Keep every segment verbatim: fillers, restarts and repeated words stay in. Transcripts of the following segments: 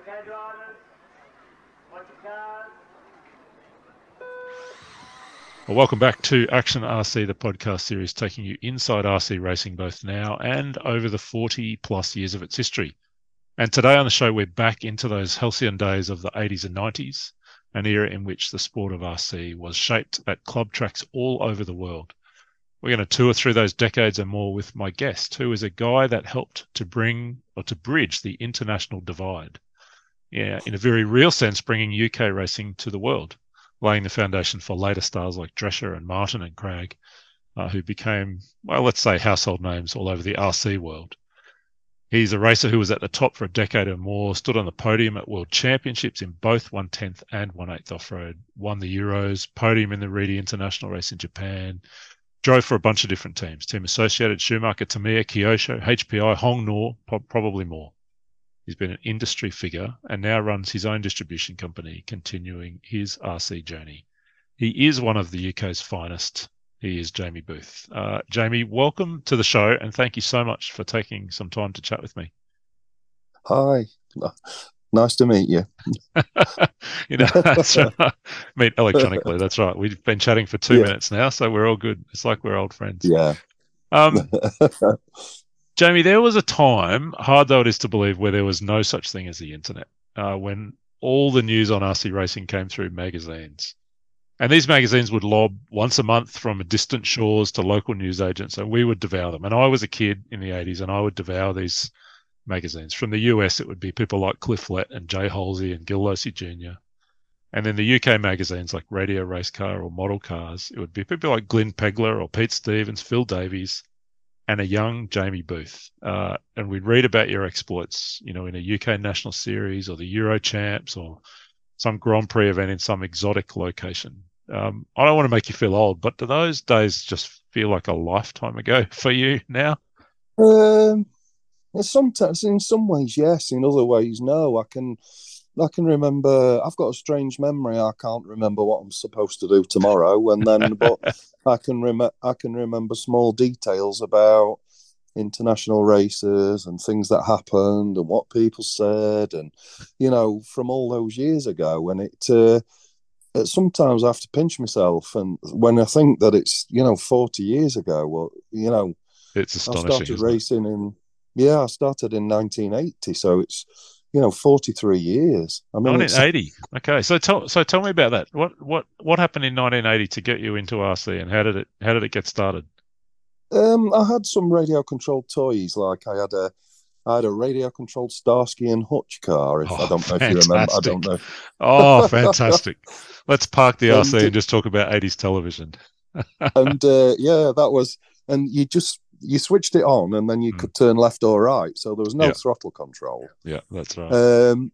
Okay, drivers, watch your cars. Well, welcome back to Action R C, the podcast series taking you inside R C racing both now and over the forty plus years of its history. And today on the show, we're back into those halcyon days of the eighties and nineties, an era in which the sport of R C was shaped at club tracks all over the world. We're going to tour through those decades and more with my guest, who is a guy that helped to bring or to bridge the international divide. Yeah, in a very real sense, bringing U K racing to the world, laying the foundation for later stars like Drescher and Martin and Cragg, uh, who became, well, let's say household names all over the R C world. He's a racer who was at the top for a decade or more, stood on the podium at World Championships in both one tenth and one eighth off-road, won the Euros, podium in the Reedy International race in Japan, drove for a bunch of different teams, Team Associated, Schumacher, Tamiya, Kyosho, H P I, Hong Nor, probably more. He's been an industry figure and now runs his own distribution company, continuing his R C journey. He is one of the U K's finest. He is Jamie Booth. Uh, Jamie, welcome to the show, and thank you so much for taking some time to chat with me. Hi. Nice to meet you. you know, that's right. Meet electronically, that's right. We've been chatting for two yeah. minutes now, so we're all good. It's like we're old friends. Yeah. Um, Jamie, there was a time, hard though it is to believe, where there was no such thing as the internet, uh, when all the news on R C racing came through magazines. And these magazines would lob once a month from distant shores to local newsagents, and we would devour them. And I was a kid in the eighties, and I would devour these magazines. From the U S, it would be people like Cliff Lett and Jay Halsey and Gil Losi Junior And then the U K magazines like Radio Race Car or Model Cars, it would be people like Glyn Pegler or Pete Stevens, Phil Davies, and a young Jamie Booth. Uh, and we'd read about your exploits, you know, in a U K National Series or the Euro Champs or some Grand Prix event in some exotic location. Um, I don't want to make you feel old, but do those days just feel like a lifetime ago for you now? Um, sometimes, in some ways, yes. In other ways, no. I can, I can remember. I've got a strange memory. I can't remember what I'm supposed to do tomorrow, and then, but I can remember. I can remember small details about international races and things that happened and what people said, and you know, from all those years ago. And it, uh, it sometimes I have to pinch myself, and when I think that it's you know forty years ago, well, you know, it's astonishing. I started racing it? in yeah, I started in nineteen eighty, so it's you know forty-three years. I mean, nineteen eighty. Okay, so tell so tell me about that. What what what happened in nineteen eighty to get you into R C, and how did it how did it get started? Um, I had some radio controlled toys. Like I had a, I had a radio controlled Starsky and Hutch car. If oh, I don't know fantastic. if you remember, I don't know. Oh, fantastic! Let's park the and, R C and just talk about eighties television. and uh, yeah, that was, and you just you switched it on, and then you mm. could turn left or right, so there was no yeah. throttle control. Yeah, that's right. Um,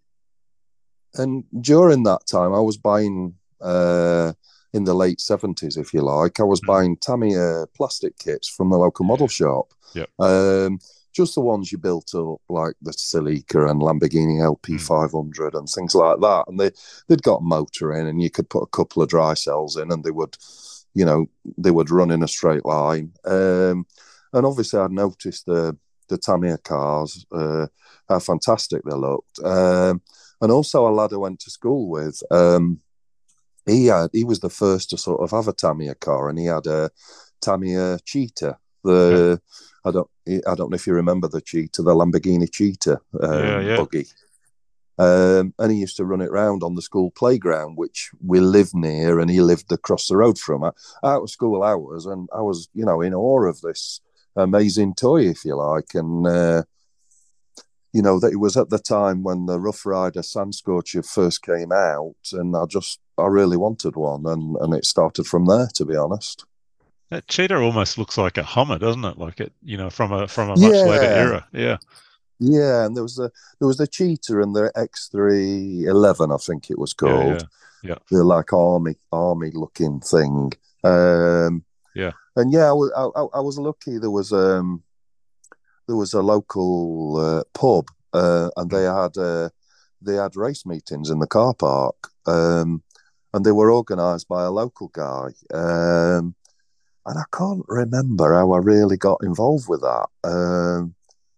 and during that time, I was buying. Uh, in the late seventies, if you like, I was mm. buying Tamiya plastic kits from the local model shop. Yeah. Um, just the ones you built up, like the Celica and Lamborghini L P five hundred mm. and things like that. And they, they'd got a motor in, and you could put a couple of dry cells in, and they would, you know, they would run in a straight line. Um, and obviously I'd noticed the, the Tamiya cars, uh, how fantastic they looked. Um, and also a lad I went to school with, um, He had. He was the first to sort of have a Tamiya car, and he had a Tamiya Cheetah. The yeah. I don't. I don't know if you remember the Cheetah, the Lamborghini Cheetah um, yeah, yeah. buggy. Um, and he used to run it round on the school playground, which we lived near, and he lived across the road from it. Out of school hours, and I was, you know, in awe of this amazing toy, if you like, and. Uh, You know, that it was at the time when the Rough Rider Sandscorcher first came out, and I just, I really wanted one, and, and it started from there, to be honest. That Cheetah almost looks like a Hummer, doesn't it? Like it, you know, from a from a much yeah. later era. Yeah. Yeah, and there was the there was the Cheetah and the X three eleven, I think it was called. Yeah, yeah. The like army army looking thing. Um, yeah. And yeah, I was I, I was lucky. There was um. There was a local uh, pub, uh, and they had uh, they had race meetings in the car park, um, and they were organised by a local guy. Um, and I can't remember how I really got involved with that. Um,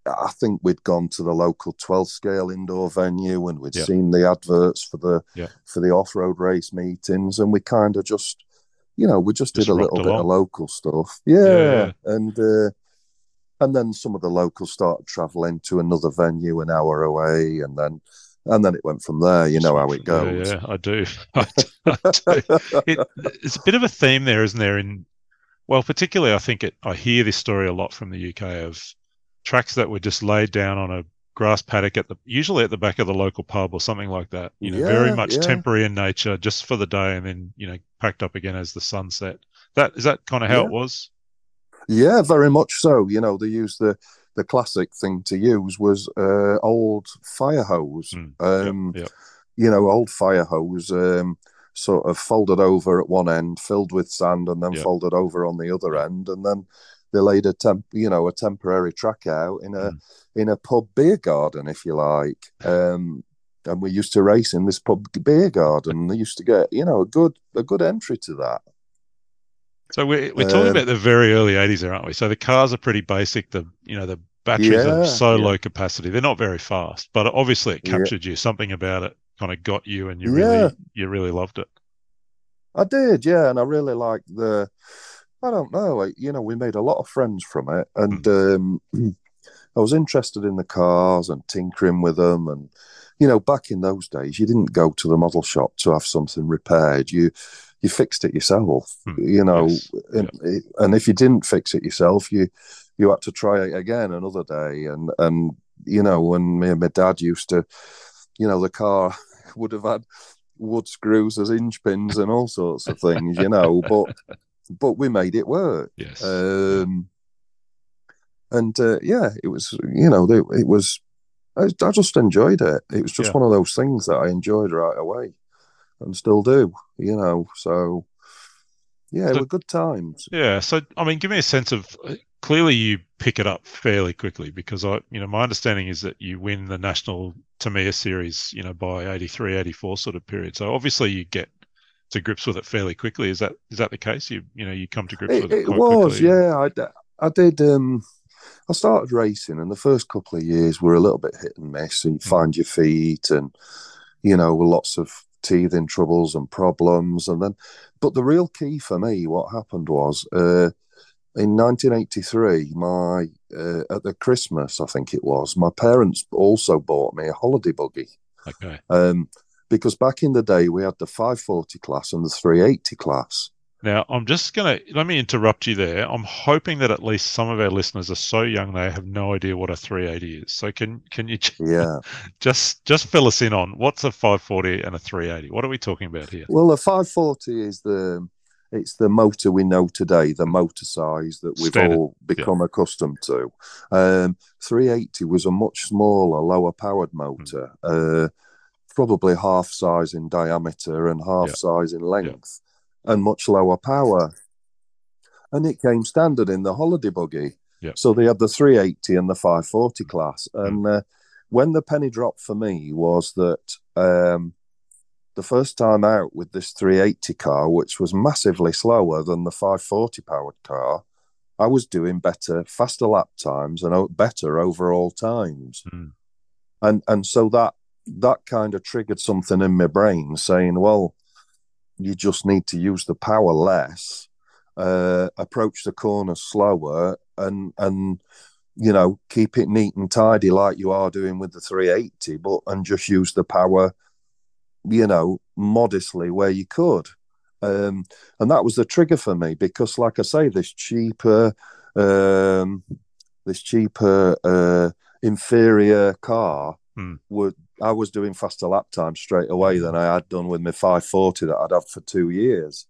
I think we'd gone to the local twelve scale indoor venue, and we'd Yeah. seen the adverts for the Yeah. for the off road race meetings, and we kind of just, you know, we just, Just did a rocked little bit along. of local stuff. Yeah, Yeah, yeah. and uh, and then some of the locals started travelling to another venue an hour away, and then and then it went from there. You Just know went how it from- goes. Yeah, yeah, I do. I do. I do. It, it's a bit of a theme there, isn't there? In well, particularly, I think it. I hear this story a lot from the U K of tracks that were just laid down on a grass paddock at the usually at the back of the local pub or something like that. You know, very Yeah, much yeah. temporary in nature, just for the day, and then you know packed up again as the sun set. That is that kind of how Yeah. it was. Yeah, very much so. You know, they used the the classic thing to use was uh, old fire hose. Mm, Um, yep, yep. You know, old fire hose, um, sort of folded over at one end, filled with sand, and then Yep. folded over on the other Yep. end, and then they laid a temp, you know, a temporary track out in a Mm. in a pub beer garden, if you like. Um, and we used to race in this pub beer garden. They used to get, you know, a good a good entry to that. So we're we're talking Um, about the very early eighties there, aren't we? So the cars are pretty basic. The you know the batteries are yeah, so yeah, low capacity. They're not very fast, but obviously it yeah, captured you. Something about it kind of got you, and you yeah. really you really loved it. I did, yeah, and I really liked the. I don't know, like, you know, we made a lot of friends from it, and Mm. um, I was interested in the cars and tinkering with them, and you know, back in those days, you didn't go to the model shop to have something repaired. You you fixed it yourself, Mm. you know, Yes. and, Yep. and if you didn't fix it yourself, you you had to try it again another day, and and you know, when me and my dad used to, you know, the car would have had wood screws as inch pins and all sorts of things, you know, but but we made it work. Yes. Um, and uh, yeah, it was, you know, it, it was, I, I just enjoyed it. It was just Yeah. one of those things that I enjoyed right away and still do, you know. So yeah, it So were good times. yeah. So I mean, give me a sense of uh, clearly you pick it up fairly quickly because I you know my understanding is that you win the national Tamiya series you know by eighty-three, eighty-four sort of period. So obviously you get to grips with it fairly quickly. Is that is that the case? You you know you come to grips It, with it it quite was, quickly. And, yeah. I, d- I did. Um, I started racing, and the first couple of years were a little bit hit and miss. And you Mm. find your feet, and you know, lots of teething troubles and problems, and then. But the real key for me, what happened was uh, in nineteen eighty-three, my uh, at the Christmas, I think it was, my parents also bought me a holiday buggy. Okay. Um, because back in the day, we had the five forty class and the three eighty class. Now, I'm just going to let me interrupt you there. I'm hoping that at least some of our listeners are so young they have no idea what a three eighty is. So can can you Yeah. just just fill us in on what's a five forty and a three eighty? What are we talking about here? Well, the five forty is the it's the motor we know today, the motor size that we've Standard. all become yeah. accustomed to. Um, three eighty was a much smaller, lower powered motor, mm. uh, probably half size in diameter and half yeah. size in length. Yeah. And much lower power. And it came standard in the holiday buggy. Yep. So they had the three eighty and the five forty class. And mm. uh, when the penny dropped for me was that um, the first time out with this three eighty car, which was massively slower than the five forty powered car, I was doing better, faster lap times and better overall times. Mm. And and so that that kind of triggered something in my brain saying, well, you just need to use the power less, uh, approach the corner slower, and and you know keep it neat and tidy like you are doing with the three eighty, but and just use the power, you know, modestly where you could. Um, and that was the trigger for me because, like I say, this cheaper, um, this cheaper, uh, inferior car hmm. would. I was doing faster lap time straight away than I had done with my five forty that I'd had for two years.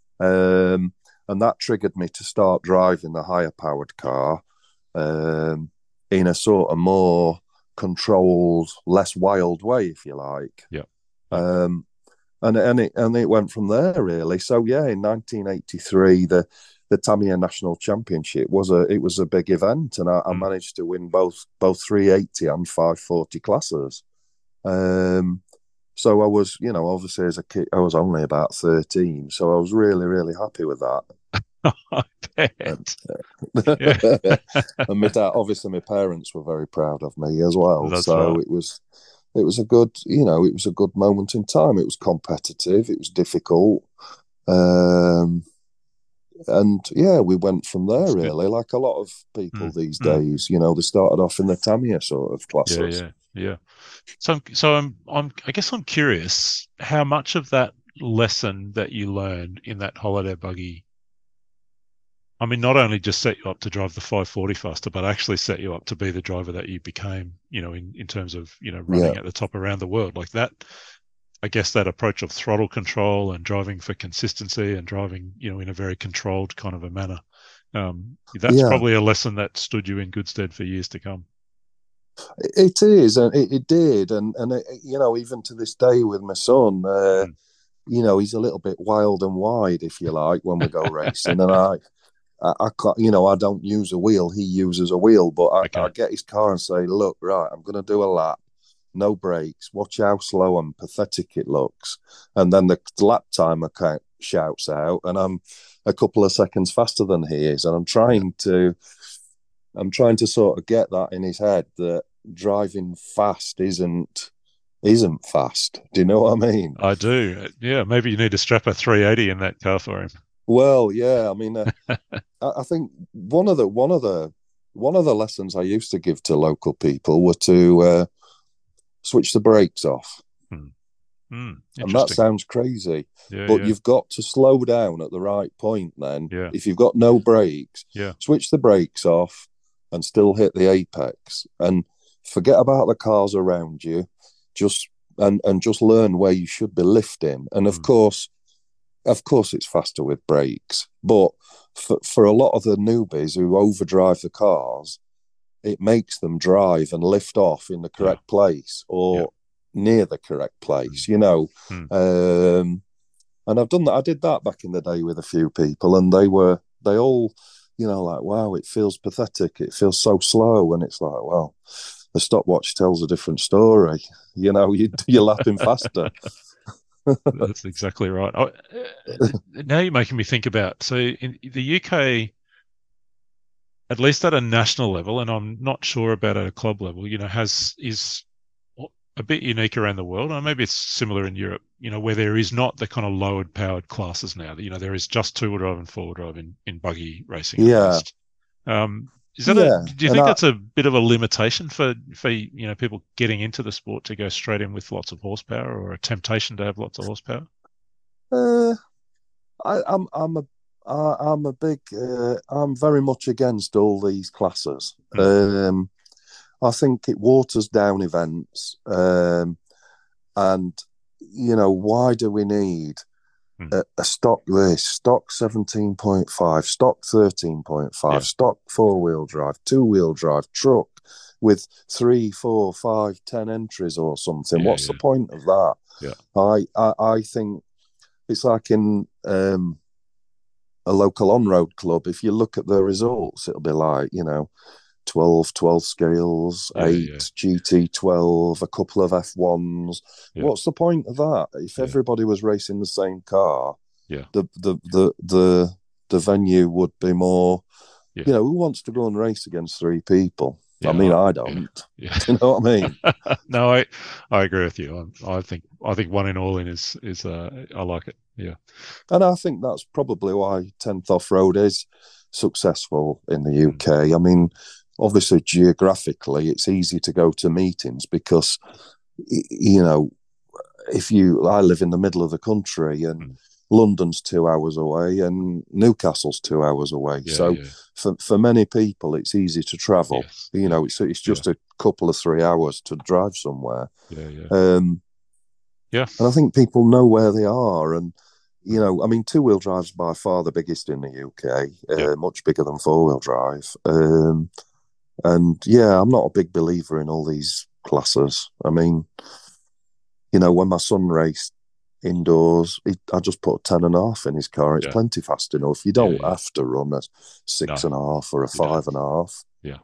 Um, and that triggered me to start driving the higher powered car um, in a sort of more controlled, less wild way, if you like. Yeah. Um, and and it and it went from there really. So yeah, in nineteen eighty-three, the the Tamiya National Championship was a it was a big event, and I, mm. I managed to win both both three eighty and five forty classes. Um, so I was, you know, obviously as a kid, I was only about thirteen, so I was really really happy with that. I bet. And, Yeah. and my dad, obviously, my parents were very proud of me as well. That's so right. it was, it was a good, you know, it was a good moment in time. It was competitive. It was difficult. Um, and yeah, we went from there. That's good. Really, like a lot of people Mm, these mm. days, you know, they started off in the Tamiya sort of Yeah, classes. yeah, yeah. So, I'm- so I'm, I'm, I guess I'm curious how much of that lesson that you learned in that holiday buggy, I mean, not only just set you up to drive the five forty faster, but actually set you up to be the driver that you became, you know, in, in terms of, you know, running Yeah, at the top around the world like that. I guess that approach of throttle control and driving for consistency and driving, you know, in a very controlled kind of a manner. Um, that's yeah, probably a lesson that stood you in good stead for years to come. it is, and it, it did, and and it, you know, even to this day with my son, uh, Mm. you know, he's a little bit wild and wide, if you like, when we go racing, and I. I, I can't, you know, I don't use a wheel. He uses a wheel, but I, I Okay. get his car and say, "Look, right, I'm going to do a lap, no brakes. Watch how slow and pathetic it looks." And then the lap timer shouts out, and I'm a couple of seconds faster than he is. And I'm trying to, I'm trying to sort of get that in his head that driving fast isn't isn't fast. Do you know what I mean? I do. Yeah, maybe you need to strap a three eighty in that car for him. Well, yeah. I mean, uh, I, I think one of the one of the one of the lessons I used to give to local people were to uh, switch the brakes off. Hmm. Hmm. And that Interesting. sounds crazy, Yeah, but yeah, you've got to slow down at the right point then. yeah, If you've got no brakes, yeah. switch the brakes off and still hit the apex and forget about the cars around you. Just and and just learn where you should be lifting. And of Hmm. course, of course it's faster with brakes, but for, for a lot of the newbies who overdrive the cars, it makes them drive and lift off in the correct Yeah, place yeah. or near the correct place, you know. Hmm. Um, and I've done that. I did that back in the day with a few people, and they were they all, you know, like, wow, it feels pathetic. It feels so slow, and it's like, well, the stopwatch tells a different story. You know, you, you're lapping faster. That's exactly right. Oh, uh, now you're making me think about, so in the U K, at least at a national level, and I'm not sure about at a club level, you know, has is a bit unique around the world, or maybe it's similar in Europe, you know, where there is not the kind of lowered powered classes now. You know, there is just two-wheel drive and four-wheel drive in, in buggy racing at Yeah, least. Um, is that a? yeah, Do you and think I, that's a bit of a limitation for for you know people getting into the sport to go straight in with lots of horsepower, or a temptation to have lots of horsepower? uh, I, I'm, I'm a, I, I'm a big, uh, I'm very much against all these classes. Hmm. Um, I think it waters down events. Um, and, you know, why do we need Hmm. a, a stock this, stock seventeen point five, stock thirteen point five, Yeah, stock four wheel drive, two wheel drive, truck with three, four, five, ten entries or something? yeah, What's the yeah, point of that? yeah, I, I, I think it's like in um, a local on-road club. If you look at the results, it'll be like, you know, twelve, twelve scales, yeah, yeah, eight, G T twelve, a couple of F ones. yeah, What's the point of that? If yeah, everybody was racing the same car, yeah, the the the the, the venue would be more, yeah, you know, who wants to go and race against three people? I yeah, mean, I- I yeah, don't. yeah. Do you know what I mean? No, I I agree with you. I, I think I think one in all in is is uh, I like it. Yeah. And I think that's probably why tenth Off Road is successful in the Mm. U K. I mean, obviously, geographically, it's easy to go to meetings because, you know, if you, I live in the middle of the country and Mm. London's two hours away and Newcastle's two hours away. Yeah, So yeah, for, for many people, it's easy to travel. yes, You yeah, know, it's, it's yeah, just a couple of three hours to drive somewhere. yeah, yeah, Um, yeah. and I think people know where they are. And, you Mm. know, I mean, two wheel drive's by far the biggest in the U K, Yeah, uh, much bigger than four wheel drive. Um, and yeah, I'm not a big believer in all these classes. I mean, you know, when my son raced indoors, he, I just put a ten and a half in his car. It's yeah, plenty fast enough. You yeah, don't yeah. have to run a No, six and a half or a you don't. five and a half. Yeah,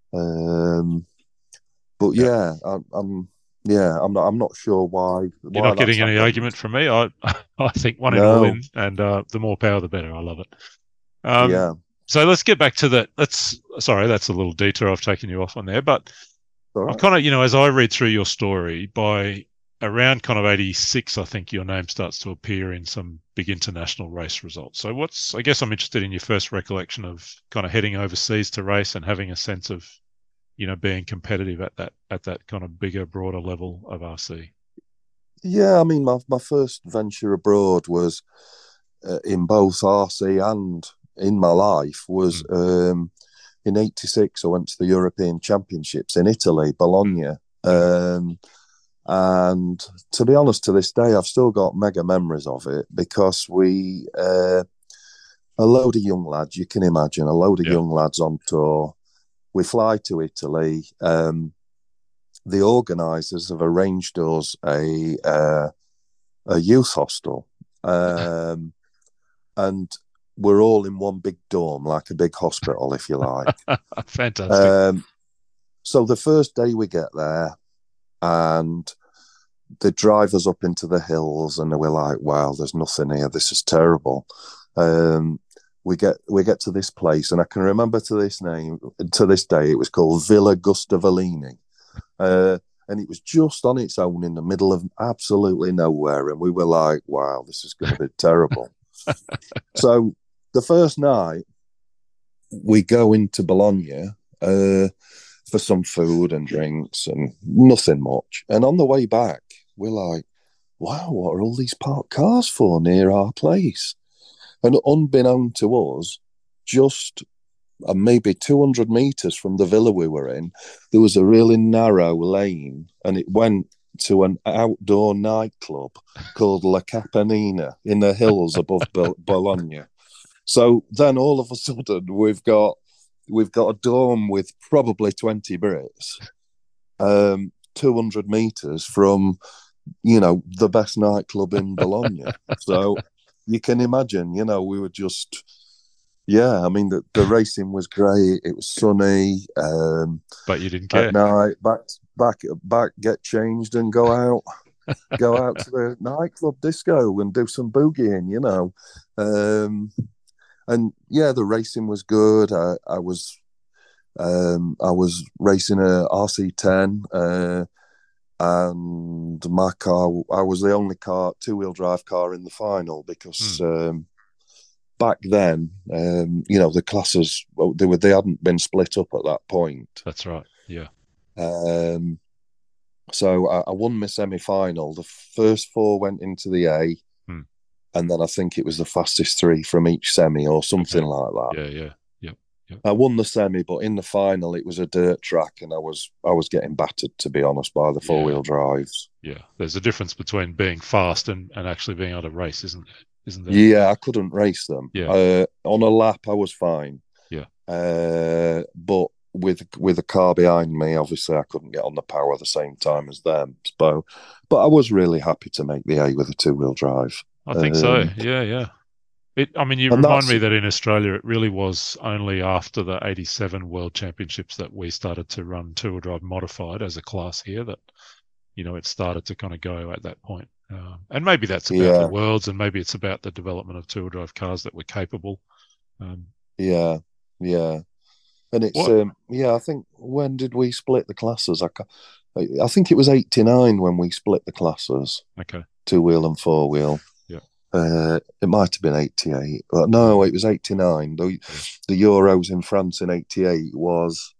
Um, but yeah. yeah, I, I'm yeah, I'm not I'm not sure why You're why not that's getting any happened. argument from me. I I think one in all No, in, and uh, the more power, the better. I love it. Um, yeah. So let's get back to that. Let's sorry, that's a little detour. I've taken you off on there, but All I'm right. kind of, you know, as I read through your story, by around kind of eighty-six, I think your name starts to appear in some big international race results. So what's, I guess I'm interested in your first recollection of kind of heading overseas to race and having a sense of, you know, being competitive at that, at that kind of bigger, broader level of R C. Yeah, I mean, my, my first venture abroad was uh, in both R C and in my life was mm. um, in eighty-six. I went to the European Championships in Italy, Bologna. Mm. Um, and to be honest, to this day, I've still got mega memories of it because we, uh, a load of young lads, you can imagine, a load of yeah. young lads on tour. We fly to Italy. Um, the organisers have arranged us a uh, a youth hostel, um, and we're all in one big dorm, like a big hospital, if you like. Fantastic. Um, so the first day we get there, and they drive us up into the hills, and we're like, "Wow, there's nothing here. This is terrible." Um, we get we get to this place, and I can remember to this name to this day, it was called Villa Gustavellini. Uh, and it was just on its own in the middle of absolutely nowhere. And we were like, wow, this is going to be terrible. So the first night, we go into Bologna uh, for some food and drinks and nothing much. And on the way back, we're like, wow, what are all these parked cars for near our place? And unbeknown to us, just and maybe two hundred metres from the villa we were in, there was a really narrow lane, and it went to an outdoor nightclub called La Capanina in the hills above Bologna. So then all of a sudden we've got we've got a dorm with probably twenty Brits, um, two hundred metres from, you know, the best nightclub in Bologna. So you can imagine, you know, we were just... Yeah, I mean, the, the racing was great. It was sunny. Um, but you didn't care. At night, back, back, back, get changed and go out, go out to the nightclub disco and do some boogieing, you know. Um, and yeah, the racing was good. I, I was, um, I was racing a R C ten, uh, and my car. I was the only car, two wheel drive car in the final because. Mm. Um, Back then, um, you know, the classes, well, they were they hadn't been split up at that point. That's right. Yeah. Um, so I, I won my semi-final. The first four went into the A, hmm. and then I think it was the fastest three from each semi or something okay. like that. Yeah, yeah, yeah, yeah. I won the semi, but in the final, it was a dirt track, and I was I was getting battered, to be honest, by the four-wheel yeah. drives. Yeah, there's a difference between being fast and, and actually being able to race, isn't there? Isn't there? Yeah, I couldn't race them. Yeah. Uh, on a lap, I was fine. Yeah. Uh, but with with a car behind me, obviously, I couldn't get on the power at the same time as them. So, but I was really happy to make the A with a two wheel drive. I think um, so. Yeah, yeah. It. I mean, you remind me that in Australia, it really was only after the eighty-seven World Championships that we started to run two wheel drive modified as a class here. That, you know, it started to kind of go at that point. Um, and maybe that's about yeah. the worlds, and maybe it's about the development of two-wheel drive cars that were capable. Um, yeah, yeah, and it's um, yeah. I think when did we split the classes? I, I think it was eighty-nine when we split the classes. Okay, two-wheel and four-wheel. Yeah, uh, it might have been eighty-eight. Well, no, it was eighty-nine. The, yeah. the Euros in France in eighty-eight was.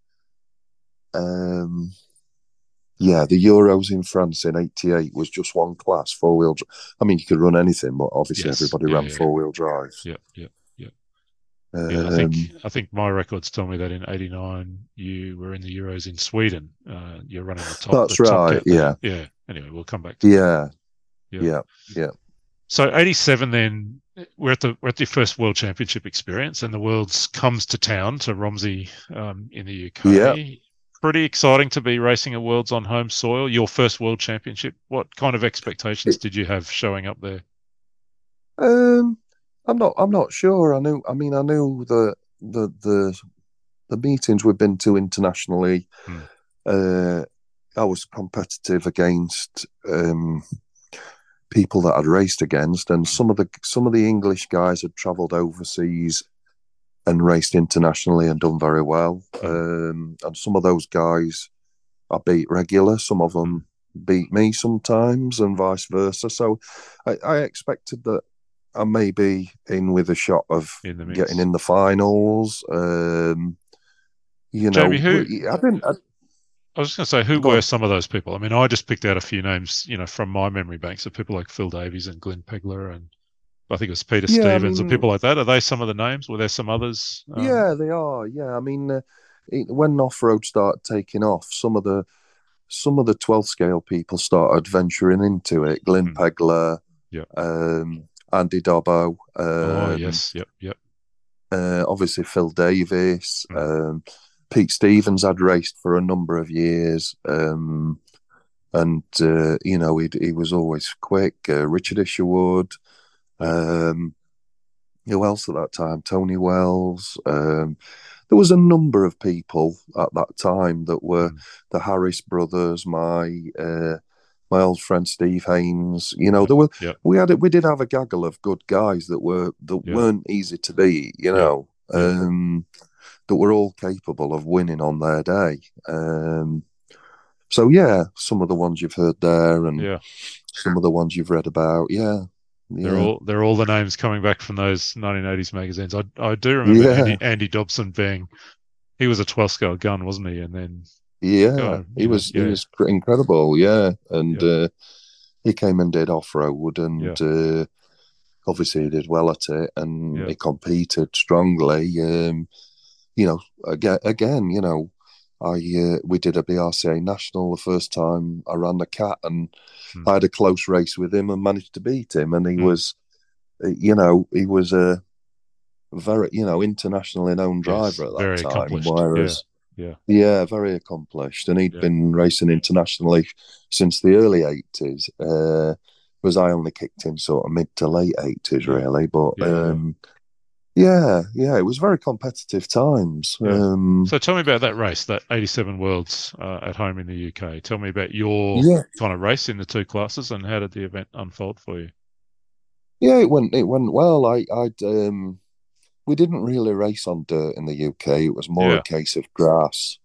Um, Yeah, the Euros in France in eighty-eight was just one class, four-wheel drive. I mean, you could run anything, but obviously yes. everybody yeah, ran yeah. four-wheel drives. Yeah, yeah, yeah. Um, yeah I, think, I think my records tell me that in eighty-nine you were in the Euros in Sweden. Uh, you're running the top. That's the right, top yeah. Yeah, anyway, we'll come back to yeah. that. Yeah, yeah, yeah. So eighty-seven then, we're at the we're at the first World Championship experience, and the Worlds comes to town, to Romsey um, in the U K. Yeah. Pretty exciting to be racing a Worlds on home soil. Your first World Championship. What kind of expectations did you have showing up there? Um, I'm not. I'm not sure. I knew. I mean, I knew the the the the meetings we've been to internationally. Hmm. Uh, I was competitive against um, people that I'd raced against, and some of the some of the English guys had travelled overseas and raced internationally and done very well. Mm. Um, and some of those guys I beat regular. Some of them beat me sometimes, and vice versa. So I, I expected that I may be in with a shot of In the mix. getting in the finals. Um, you know, Jamie, who- I didn't. I, I was just going to say, who Go were on. some of those people? I mean, I just picked out a few names, you know, from my memory banks of people like Phil Davies and Glenn Pegler, and I think it was Peter Yeah, I Stevens and mean- people like that. Are they some of the names? Were there some others? Um, yeah, they are. Yeah, I mean, uh, it, when off road started taking off, some of the some of the twelfth scale people started venturing into it. Glenn Mm. Pegler, Yeah. um, Andy Dobbo. Um, oh, yes. Yep. Yep. Uh, obviously, Phil Davis, Mm. um, Pete Stevens had raced for a number of years, um, and uh, you know he he was always quick. Uh, Richard Isherwood, um, who else at that time? Tony Wells. Um, there was a number of people at that time that were Mm. the Harris brothers. My uh, my old friend Steve Haynes. You know, Yep. there were Yep. we had we did have a gaggle of good guys that were that Yeah. weren't easy to beat. You know. Yeah. Um, that were all capable of winning on their day. Um, so yeah, some of the ones you've heard there, and Yeah. some of the ones you've read about. Yeah, yeah. They're all they're all the names coming back from those nineteen eighties magazines. I I do remember Yeah. Andy, Andy Dobson being, he was a twelfth scale gun, wasn't he? And then yeah, God, he you know, was yeah. he was cr- incredible. Yeah, and Yeah. uh, he came and did off road, and Yeah. uh, obviously he did well at it, and Yeah. he competed strongly. Um, you know, again, again, you know, I uh, we did a B R C A national the first time I ran the cat, and Hmm. I had a close race with him and managed to beat him. And he Hmm. was, you know, he was a very, you know, internationally known Yes, driver at that very time. accomplished. Whereas, Yeah. yeah, very accomplished, and he'd Yeah. been racing internationally since the early eighties. Uh, was I only kicked him sort of mid to late eighties, Yeah. really? But Yeah, yeah. um, yeah, yeah, it was very competitive times. Yeah. Um, So tell me about that race, that eighty-seven Worlds uh, at home in the U K. Tell me about your yeah, kind of race in the two classes, and how did the event unfold for you? yeah, it went it went well. I I'd um, we didn't really race on dirt in the U K. It was more Yeah. a case of grass,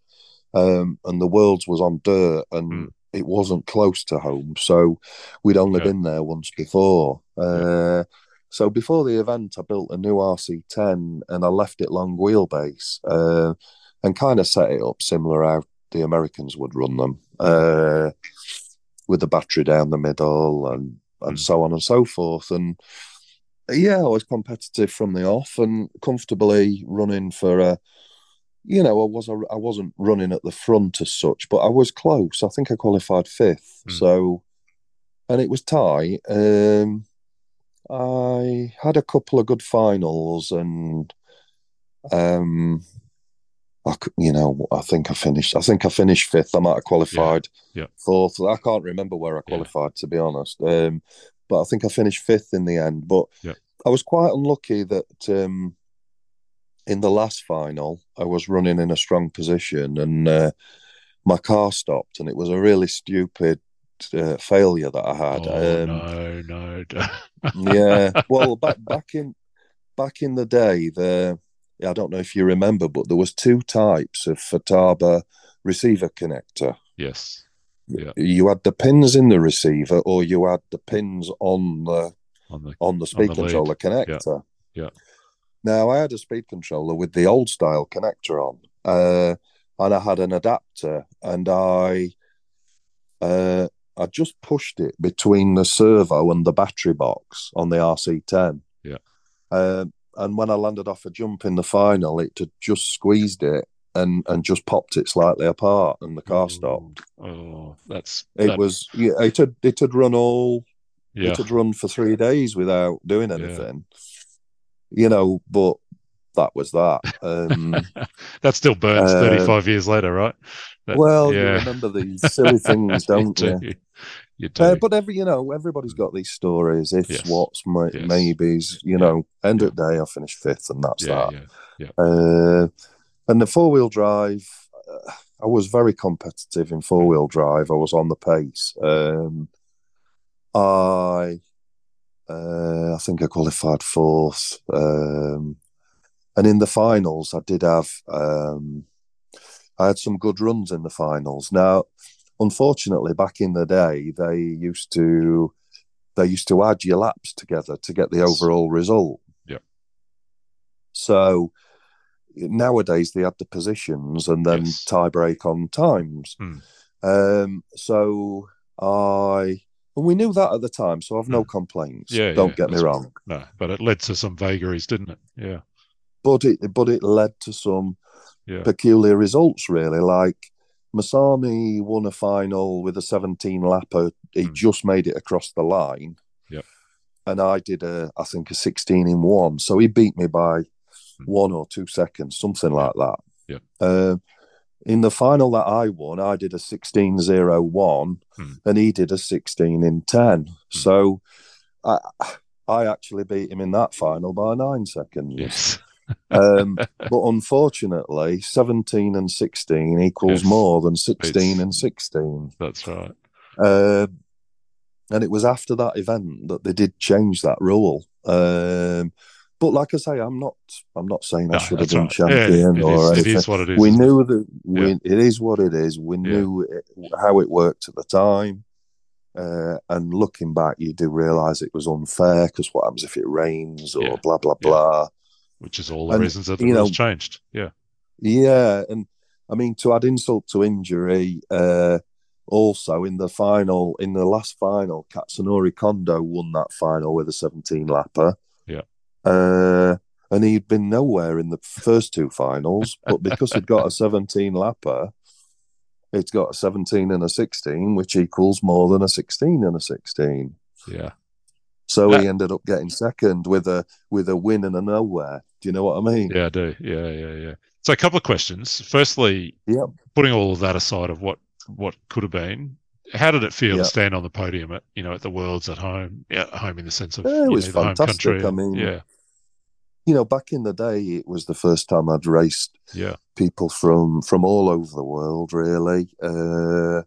um, and the Worlds was on dirt, and Mm. it wasn't close to home, so we'd only Okay. been there once before. Uh, So before the event, I built a new R C ten, and I left it long wheelbase, uh, and kind of set it up similar how the Americans would run them, uh, with the battery down the middle, and and Mm. so on and so forth. And yeah, I was competitive from the off, and comfortably running for a. You know, I was I wasn't running at the front as such, but I was close. I think I qualified fifth. Mm. So, and it was tight. Um, I had a couple of good finals, and um, I, c- you know, I think I finished. I think I finished fifth. I might have qualified Yeah. fourth. I can't remember where I Yeah. qualified, to be honest. Um, but I think I finished fifth in the end. But Yeah. I was quite unlucky that um, in the last final, I was running in a strong position, and uh, my car stopped, and it was a really stupid uh, failure that I had. Oh Um, no, no. yeah, well, back back in back in the day, the I don't know if you remember, but there was two types of Futaba receiver connector. Yes. Yeah. You had the pins in the receiver, or you had the pins on the On the on the speed the controller lead. connector. Yeah. Now, I had a speed controller with the old style connector on, uh, and I had an adapter, and I uh, I just pushed it between the servo and the battery box on the R C ten. Yeah. Uh, and when I landed off a jump in the final, it had just squeezed it and, and just popped it slightly apart, and the car Oh, stopped. Oh, that's It that, was yeah, it had it had run all yeah. it had run for three days without doing Yeah. anything. You know, but that was that. Um, That still burns uh, thirty-five years later, right? That, well, you yeah. remember these silly things, don't you? you? do. You do. Uh, but every you know, everybody's got these stories, ifs, Yes. whats, may, Yes. maybes. You Yeah. know, end Yeah. of the day, I finished fifth, and that's yeah, that. yeah, yeah. Uh, and the four wheel drive, uh, I was very competitive in four wheel drive. I was on the pace. Um, I, uh, I think I qualified fourth, um, and in the finals, I did have um, I had some good runs in the finals. Now, unfortunately, back in the day, they used to they used to add your laps together to get the overall result. Yeah. So nowadays they add the positions and then Yes. tie break on times. Mm. Um, so I and we knew that at the time, so I've no Mm. complaints. Yeah, Don't yeah, get me that's wrong. right. No, but it led to some vagaries, didn't it? Yeah. But it but it led to some Yeah. peculiar results, really. Like Masami won a final with a seventeen lapper. He Mm. just made it across the line. Yep. And I did a, I think, a sixteen in one. So he beat me by Mm. one or two seconds, something like that. Yep. Uh, in the final that I won, I did a sixteen oh one, Mm. and he did a sixteen in ten. Mm. So I, I actually beat him in that final by nine seconds. Yes. um, but unfortunately, seventeen and sixteen equals Yes. more than sixteen It's- and sixteen. That's right. Uh, and it was after that event that they did change that rule. Um, but like I say, I'm not. I'm not saying I No, should have that's been right. champion Yeah, it or is, anything. it is what it is. We isn't it? knew that we, Yeah. it is what it is. We Yeah. knew it, how it worked at the time. Uh, and looking back, you do realise it was unfair because what happens if it rains or Yeah. blah blah Yeah. blah. Which is all the And, reasons that the you rules know, changed. Yeah. Yeah, and I mean to add insult to injury, uh, also in the final, in the last final, Katsunori Kondo won that final with a seventeen lapper. Yeah. Uh, and he'd been nowhere in the first two finals, but because he'd got a seventeen lapper, it's got a seventeen and a sixteen, which equals more than a sixteen and a sixteen. Yeah. So That- he ended up getting second with a with a win and a nowhere. Do you know what I mean? Yeah, I do. Yeah, yeah, yeah. So a couple of questions. Firstly, Yeah. putting all of that aside of what what could have been, how did it feel Yeah. to stand on the podium at you know at the Worlds at home? Yeah, at home in the sense of Yeah, it you was know, the home fantastic. country. I mean, yeah, you know, back in the day, it was the first time I'd raced yeah, people from from all over the world. Really, uh,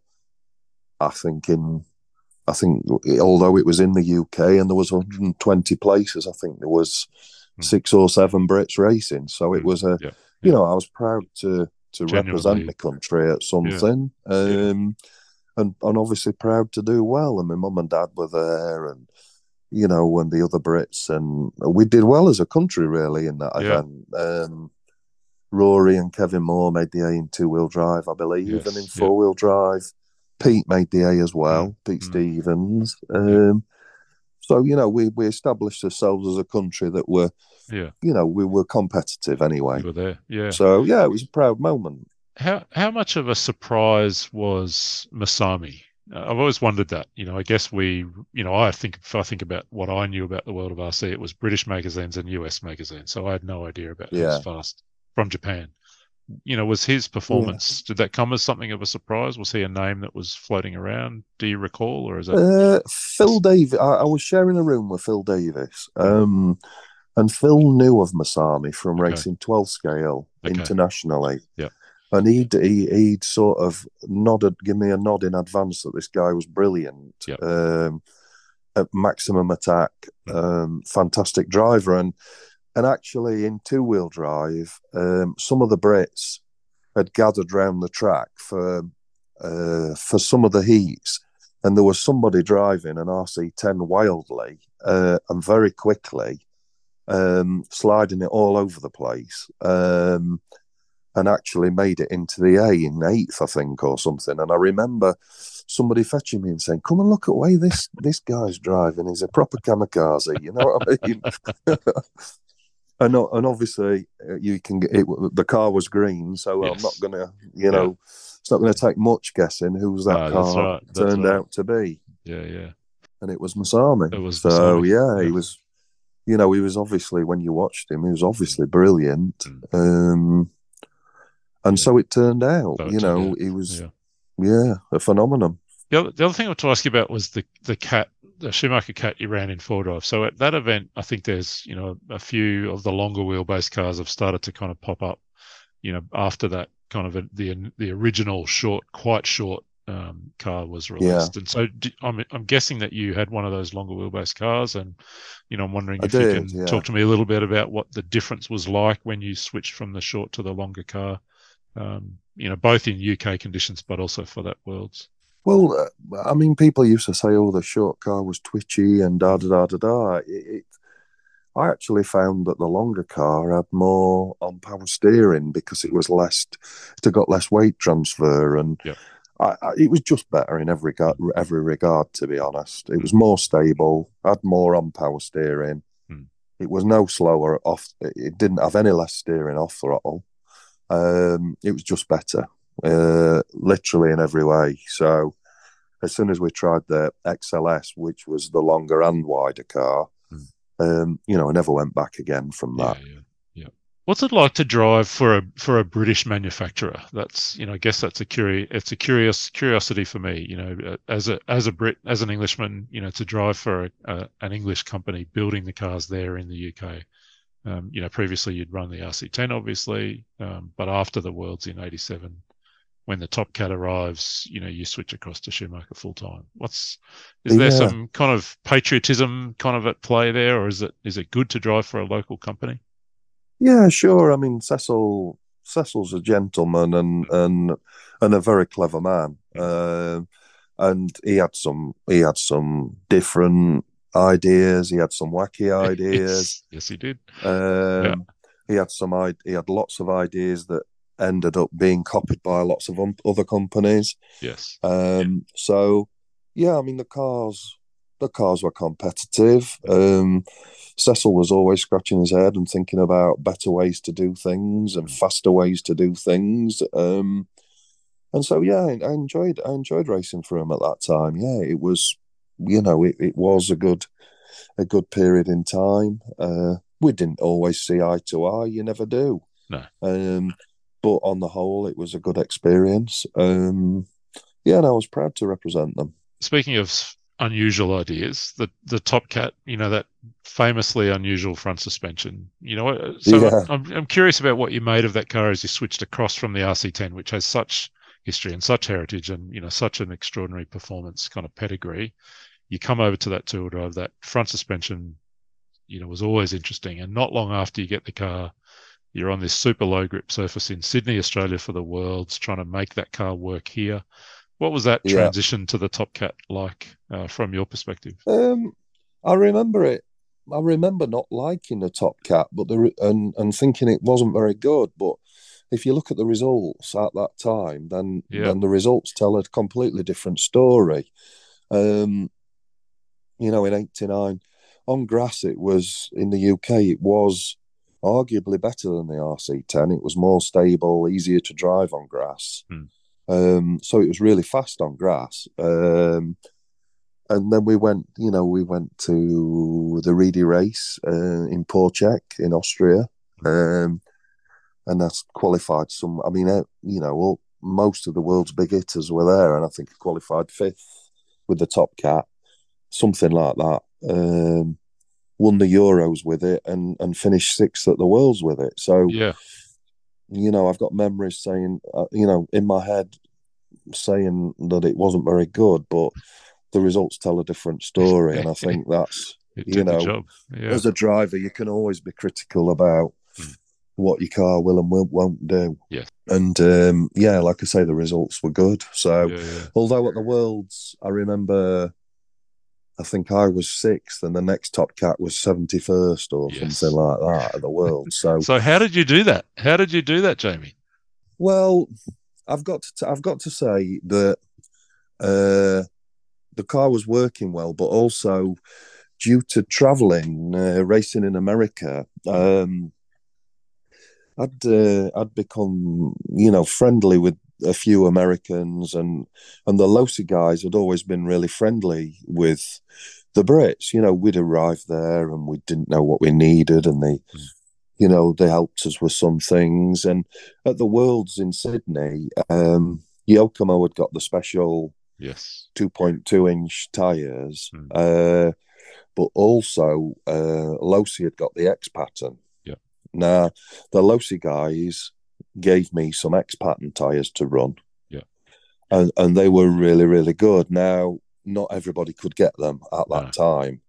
I think in, I think although it was in the U K and there was one hundred twenty places, I think there was Mm. six or seven Brits racing. So it Mm. was a, yeah, you yeah. know, I was proud to to Genuinely. represent the country at something, um, and and obviously proud to do well. And my mum and dad were there, and you know, and the other Brits, and we did well as a country really in that Yeah. event. Um, Rory and Kevin Moore made the A in two-wheel drive, I believe, Yes, and in yeah. four-wheel drive, Pete made the A as well, Mm, Pete mm. Stevens. Um, so, you know, we, we established ourselves as a country that were, Yeah, you know, we were competitive anyway. you were there. Yeah. So, yeah, it was a proud moment. How how much of a surprise was Masami? Uh, I've always wondered that. You know, I guess we, you know, I think if I think about what I knew about the world of R C, it was British magazines and U S magazines. So I had no idea about Yeah. who's fast from Japan. You know, was his performance, did that come as something of a surprise? Was he a name that was floating around? Do you recall, or is that? Uh, Phil Davis, I, I was sharing a room with Phil Davis, um, and Phil knew of Masami from Okay. racing twelve scale Okay. internationally. Yeah. And he'd, he, he'd sort of nodded, give me a nod in advance that this guy was brilliant. Yeah. Um, at maximum attack, Mm. um, fantastic driver. And and actually in two-wheel drive, um, some of the Brits had gathered round the track for uh, for some of the heats. And there was somebody driving an R C ten wildly uh, and very quickly, um, sliding it all over the place. Um, and actually made it into the A in eighth, I think, or something. And I remember somebody fetching me and saying, "Come and look at the way this this guy's driving. He's a proper kamikaze." You know what I mean? and and obviously you can get it. The car was green, so Yes. I'm not gonna, you know, it's not going to take much guessing who's that No, that's car right, that's turned right. out to be. Yeah, yeah. And it was Masami. It was so Masami, yeah, yeah. he was. You know, he was obviously, when you watched him, he was obviously brilliant. Mm. Um, and Yeah. so it turned out, So it you turned know, out, he was, Yeah. yeah, a phenomenon. The other, the other thing I want to ask you about was the the cat, the Schumacher cat you ran in four drive. So at that event, I think there's you know a few of the longer wheelbase cars have started to kind of pop up. You know, after that kind of a, the the original short, quite short um, car was Yeah, released. And so d I'm, I'm guessing that you had one of those longer wheelbase cars, and you know, I'm wondering I if you did. can Yeah. talk to me a little bit about what the difference was like when you switched from the short to the longer car, um, you know, both in U K conditions, but also for that Worlds. Well, uh, I mean, people used to say, "Oh, the short car was twitchy and da da da da da." It, it, I actually found that the longer car had more on power steering because it was less, it got less weight transfer, and Yep. I, I, it was just better in every regard, every regard. To be honest, it was more stable, had more on power steering. Mm. It was no slower off. It didn't have any less steering off throttle. Um, it was just better, uh, literally in every way. So as soon as we tried the X L S, which was the longer and wider car, Mm. um, you know, I never went back again from Yeah, that. yeah, yeah. What's it like to drive for a for a British manufacturer? That's, you know, I guess that's a curi it's a curious curiosity for me. You know, as a as a Brit, as an Englishman, you know, to drive for a, a, an English company building the cars there in the U K. Um, you know, previously you'd run the R C ten, obviously, um, but after the Worlds in eighty-seven, when the Top Cat arrives, you know, you switch across to Schumacher full time. What's is there Yeah, some kind of patriotism kind of at play there, or is it is it good to drive for a local company? yeah, sure. I mean, Cecil Cecil's a gentleman and and and a very clever man. Um, and he had some he had some different ideas. He had some wacky ideas. Yes, yes, he did. Yeah, Um, he had some i- he had lots of ideas that ended up being copied by lots of um, other companies. yes, Um, so yeah, I mean the cars the cars were competitive. Um, Cecil was always scratching his head and thinking about better ways to do things and faster ways to do things. Um, and so yeah, I, I enjoyed I enjoyed racing for him at that time. Yeah, it was you know it, it was a good a good period in time. Uh, we didn't always see eye to eye. You never do. no. Um, but on the whole, it was a good experience. Um, yeah, and I was proud to represent them. Speaking of s- unusual ideas, the the Top Cat, you know, that famously unusual front suspension. You know, uh, so Yeah, I'm I'm curious about what you made of that car as you switched across from the R C ten, which has such history and such heritage and, you know, such an extraordinary performance kind of pedigree. You come over to that two-wheel drive, that front suspension, you know, was always interesting. And not long after you get the car, you're on this super low grip surface in Sydney, Australia for the Worlds, trying to make that car work here. What was that yeah. transition to the Top Cat like, uh, from your perspective? Um, I remember it. I remember not liking the Top Cat, but the re- and and thinking it wasn't very good. But if you look at the results at that time, then Yeah, then the results tell a completely different story. Um, you know, in eighty-nine, on grass, it was in the U K, it was arguably better than the R C ten. It was more stable, easier to drive on grass. hmm. Um, so it was really fast on grass. Um, and then we went, you know, we went to the Reedy race uh, in Porchek in Austria. Um, and that's qualified some, I mean, uh, you know, all, most of the world's big hitters were there. And I think I qualified fifth with the Top Cat, something like that. Um, won the Euros with it and, and finished sixth at the Worlds with it. So, Yeah, you know, I've got memories saying, uh, you know, in my head saying that it wasn't very good, but the results tell a different story. And I think that's, it you did the know, job. Yeah. as a driver, you can always be critical about Hmm. what your car will and won't, won't do. Yes. And um, yeah, like I say, the results were good. So, Yeah, yeah. although at the Worlds, I remember, I think I was sixth, and the next Top Cat was seventy-first or Yes. something like that at the World. So, So how did you do that? How did you do that, Jamie? well, I've got to, I've got to say that uh, the car was working well, but also due to traveling, uh, racing in America, um, I'd uh, I'd become, you know, friendly with a few Americans, and and the Losi guys had always been really friendly with the Brits. You know, we'd arrived there and we didn't know what we needed, and they, Mm. you know, they helped us with some things. And at the Worlds in Sydney, um, Yokomo had got the special Yes. two point two inch tires, Mm. uh, but also uh, Losi had got the X pattern. Yeah. Now, the Losi guys gave me some X pattern tyres to run. Yeah. and and they were really really good. Now, not everybody could get them at that No. time,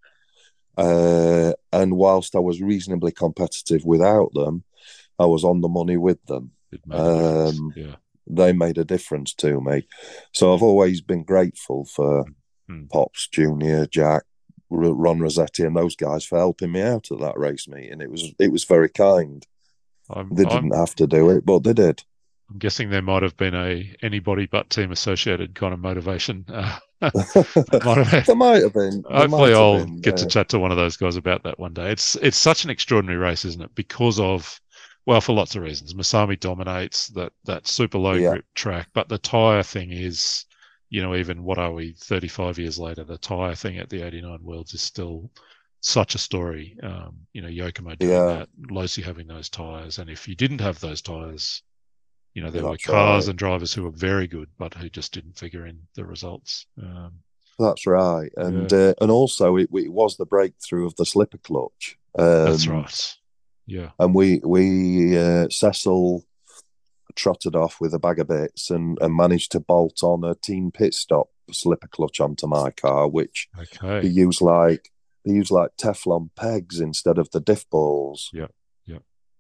uh, and whilst I was reasonably competitive without them, I was on the money with them. It made a difference. Um, Yeah. they made a difference to me, so I've always been grateful for Mm. Pops Junior, Jack, Ron Rossetti, and those guys for helping me out at that race meeting. It was it was very kind. I'm, They I'm, didn't have to do it, but they did. I'm guessing there might have been a anybody but team associated kind of motivation. Uh, might have been. There might have been. There Hopefully, might have I'll been. get to Uh, chat to one of those guys about that one day. It's it's such an extraordinary race, isn't it? Because of, well, for lots of reasons. Masami dominates that that super low Yeah. grip track, but the tyre thing is, you know, even what are we, thirty-five years later, the tyre thing at the eighty-nine Worlds is still such a story. Um, you know, Yokomo doing Yeah. that, Losi having those tyres, and if you didn't have those tyres, you know, there were That's cars right. and drivers who were very good, but who just didn't figure in the results. Um, That's right. And Yeah. uh, and also it, it was the breakthrough of the slipper clutch. Um, that's right. Yeah. And we we uh, Cecil trotted off with a bag of bits and, and managed to bolt on a team pit stop slipper clutch onto my car, which they Okay. use like they use like Teflon pegs instead of the diff balls. Yeah. Yeah.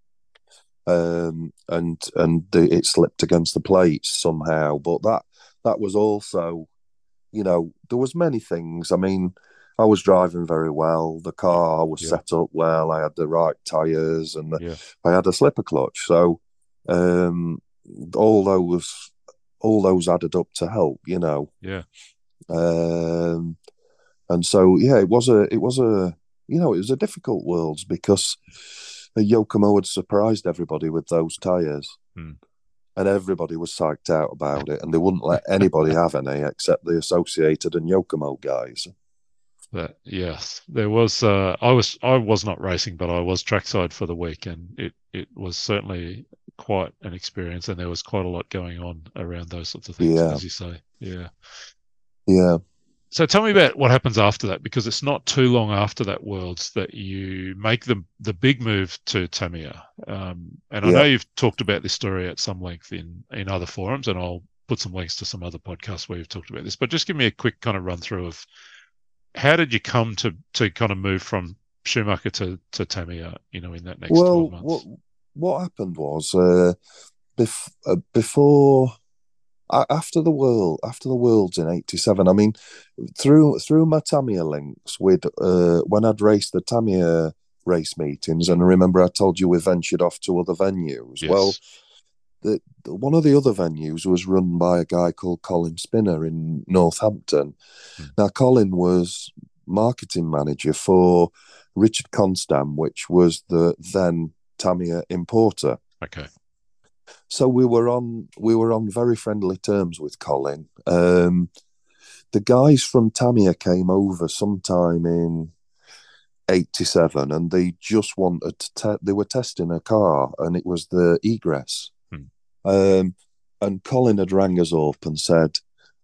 Um, and and the, it slipped against the plates somehow. But that that was also, you know, there was many things. I mean, I was driving very well. The car was Yeah. set up well. I had the right tyres and the, Yeah. I had a slipper clutch. So um, all those all those added up to help, you know. Yeah. Um, and so yeah, it was a it was a you know it was a difficult Worlds because Yokomo had surprised everybody with those tyres. Hmm. And everybody was psyched out about it, and they wouldn't let anybody have any except the Associated and Yokomo guys. But yes, there was. Uh, I was. I was not racing, but I was trackside for the week, and it it was certainly quite an experience. And there was quite a lot going on around those sorts of things, Yeah. as you say. Yeah. Yeah. So tell me about what happens after that, because it's not too long after that Worlds that you make the the big move to Tamiya. Um, and I Yeah. know you've talked about this story at some length in in other forums, and I'll put some links to some other podcasts where you've talked about this. But just give me a quick kind of run through of how did you come to to kind of move from Schumacher to to Tamiya, you know, in that next Well, twelve months? what what happened was uh, bef- uh, before uh, after the world after the Worlds in eighty-seven. I mean, through through my Tamiya links with uh, when I'd raced the Tamiya race meetings, and I remember I told you we ventured off to other venues. Yes. Well, the, the one of the other venues was run by a guy called Colin Spinner in Northampton. Hmm. Now, Colin was marketing manager for Richard Constam, which was the then Tamiya importer. Okay. So we were on we were on very friendly terms with Colin. Um, the guys from Tamiya came over sometime in eighty-seven, and they just wanted to. Te- they were testing a car, and it was the Egress. Hmm. Um, and Colin had rang us up and said,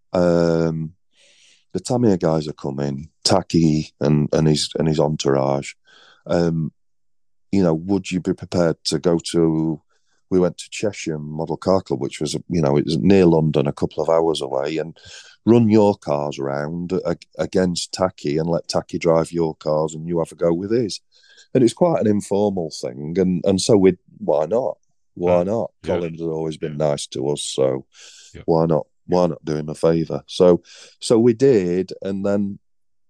um, "The Tamiya guys are coming, Taki and and his and his entourage. Um, you know, would you be prepared to go to?" We went to Cheshire Model Car Club, which was, you know, it was near London, a couple of hours away, and run your cars around against Taki and let Taki drive your cars and you have a go with his. And it's quite an informal thing. And, and so we why not? Why not? Yeah. Colin's has always been nice to us. So yeah. why not? Why not do him a favour? So, so we did. And then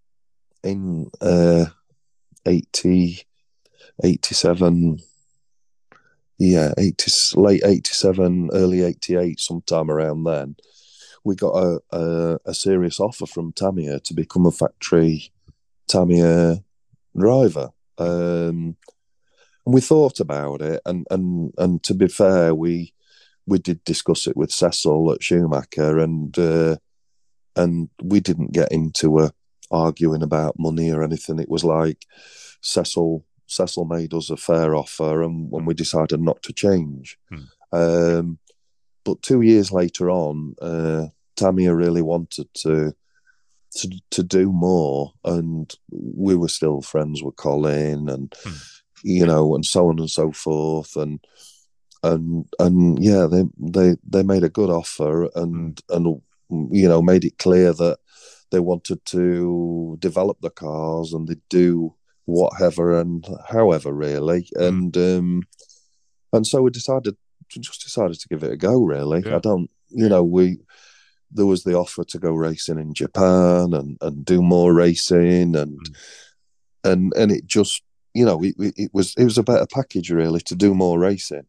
in uh, eighty, eighty-seven, yeah, eighty, late eighty-seven, early eighty-eight, sometime around then, we got a, a, a serious offer from Tamiya to become a factory Tamiya driver. Um, and we thought about it, and, and, and to be fair, we we did discuss it with Cecil at Schumacher, and uh, and we didn't get into a arguing about money or anything. It was like Cecil Cecil made us a fair offer, and when we decided not to change. Hmm. Um, but two years later on, uh, Tamiya really wanted to, to to do more, and we were still friends with Colin, and hmm. you know, and so on and so forth, and and and yeah, they they they made a good offer, and hmm. and you know, made it clear that they wanted to develop the cars and they'd do whatever and however, really. Mm. And um, and so we decided, just decided to give it a go, really. Yeah. I don't, you know, we, there was the offer to go racing in Japan and, and do more racing and, Mm. and, and it just, you know, it, it was, it was a better package, really, to do more racing.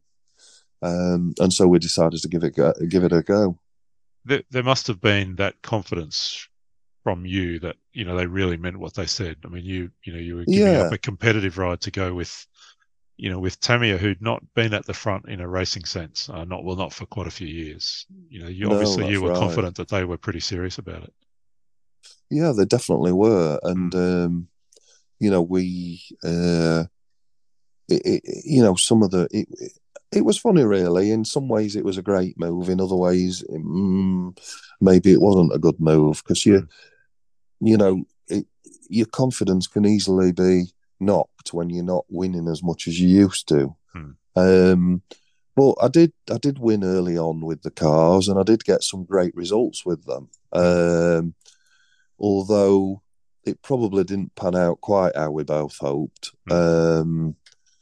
Um, and so we decided to give it, go, give it a go. There, there must have been that confidence from you that, you know, they really meant what they said. I mean, you, you know, you were giving Yeah. up a competitive ride to go with, you know, with Tamiya, who'd not been at the front in a racing sense, uh, not well, not for quite a few years. You know, you No, obviously you that's were right. confident that they were pretty serious about it. Yeah, they definitely were. And, um, you know, we, uh, it, it, you know, some of the, it, it, it was funny, really. In some ways, it was a great move. In other ways, mm, maybe it wasn't a good move because you, Mm. you know, it, your confidence can easily be knocked when you're not winning as much as you used to. Mm. Um, but I did, I did win early on with the cars, and I did get some great results with them. Mm. Um, although it probably didn't pan out quite how we both hoped. Mm. Um,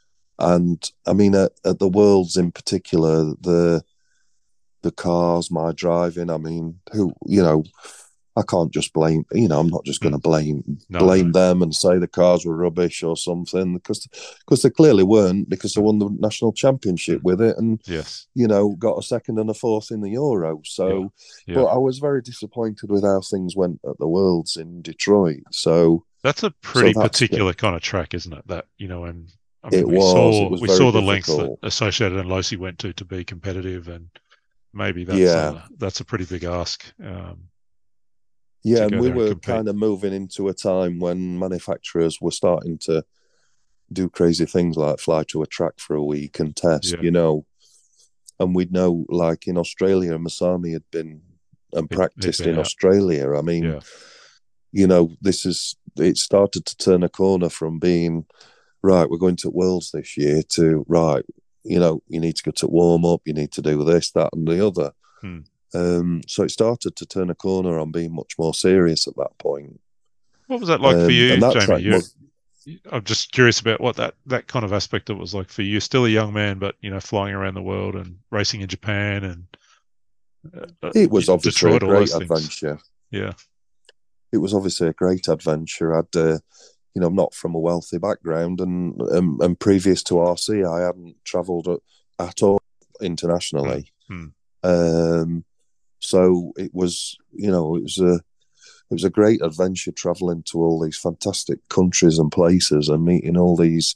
and I mean, at, at the Worlds in particular, the the cars, my driving. I mean, who you know, I can't just blame. You know, I'm not just going to Mm. blame No, blame no. them and say the cars were rubbish or something because because they clearly weren't, because I won the national championship Mm. with it and Yes. you know got a second and a fourth in the Euro. So, Yeah. but I was very disappointed with how things went at the Worlds in Detroit. So That's a so pretty that's particular kind of track, isn't it? That, you know, and I mean, it we was it saw was we very saw the lengths that difficult. Associated and Losi went to to be competitive, and maybe that's Yeah, a that's a pretty big ask um, yeah, to and go we there and were compete. kind of moving into a time when manufacturers were starting to do crazy things like fly to a track for a week and test, Yeah, you know. And we'd know, like in Australia, Masami had been and he'd, he'd practiced been in out. Australia. I mean, Yeah, you know, this is, it started to turn a corner from being, right, we're going to Worlds this year to, right, you know, you need to go to warm up, you need to do this, that, and the other. Hmm. Um, so it started to turn a corner on being much more serious at that point. What was that like for Um, you, and that Jamie? track You, was, I'm just curious about what that that kind of aspect of it was like for you. You're still a young man, but you know, flying around the world and racing in Japan and uh, it you was know, obviously a Detroit, all great those things. adventure. Yeah, It was obviously a great adventure. I'd, uh, you know, I'm not from a wealthy background, and um, and previous to R C, I hadn't travelled at all internationally. Hmm. Um, so it was, you know, it was a it was a great adventure travelling to all these fantastic countries and places and meeting all these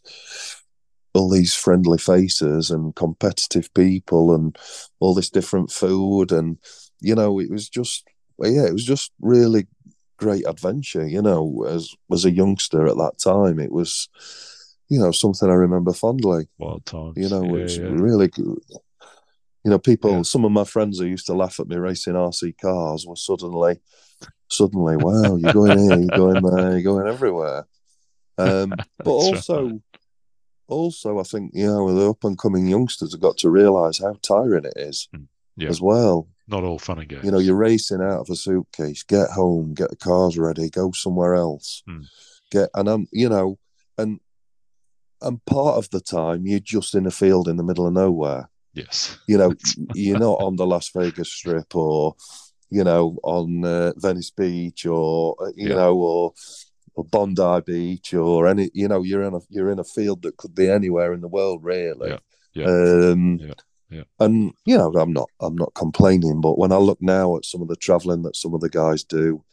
all these friendly faces and competitive people and all this different food, and you know, it was just, yeah, it was just really great adventure. You know, as as a youngster at that time, it was, you know, something I remember fondly. Wild You times. know, Yeah, it's yeah, really good. You know, people, yeah. some of my friends who used to laugh at me racing R C cars were suddenly, suddenly, wow, you're going here, you're going there, you're going everywhere. Um, but That's right. also, also, I think, you know, the up and coming youngsters have got to realise how tiring it is Hmm. Yeah, as well. not all fun and games. You know, you're racing out of a suitcase, get home, get the cars ready, go somewhere else, Hmm. get, and I'm, you know, and and part of the time you're just in a field in the middle of nowhere. Yes. You know, you're not on the Las Vegas Strip or, you know, on uh, Venice Beach or uh, you Yeah. know, or or Bondi Beach or any, you know, you're in a you're in a field that could be anywhere in the world, really. Yeah. Yeah. Um, Yeah. Yeah. And you know, I'm not I'm not complaining, but when I look now at some of the travelling that some of the guys do,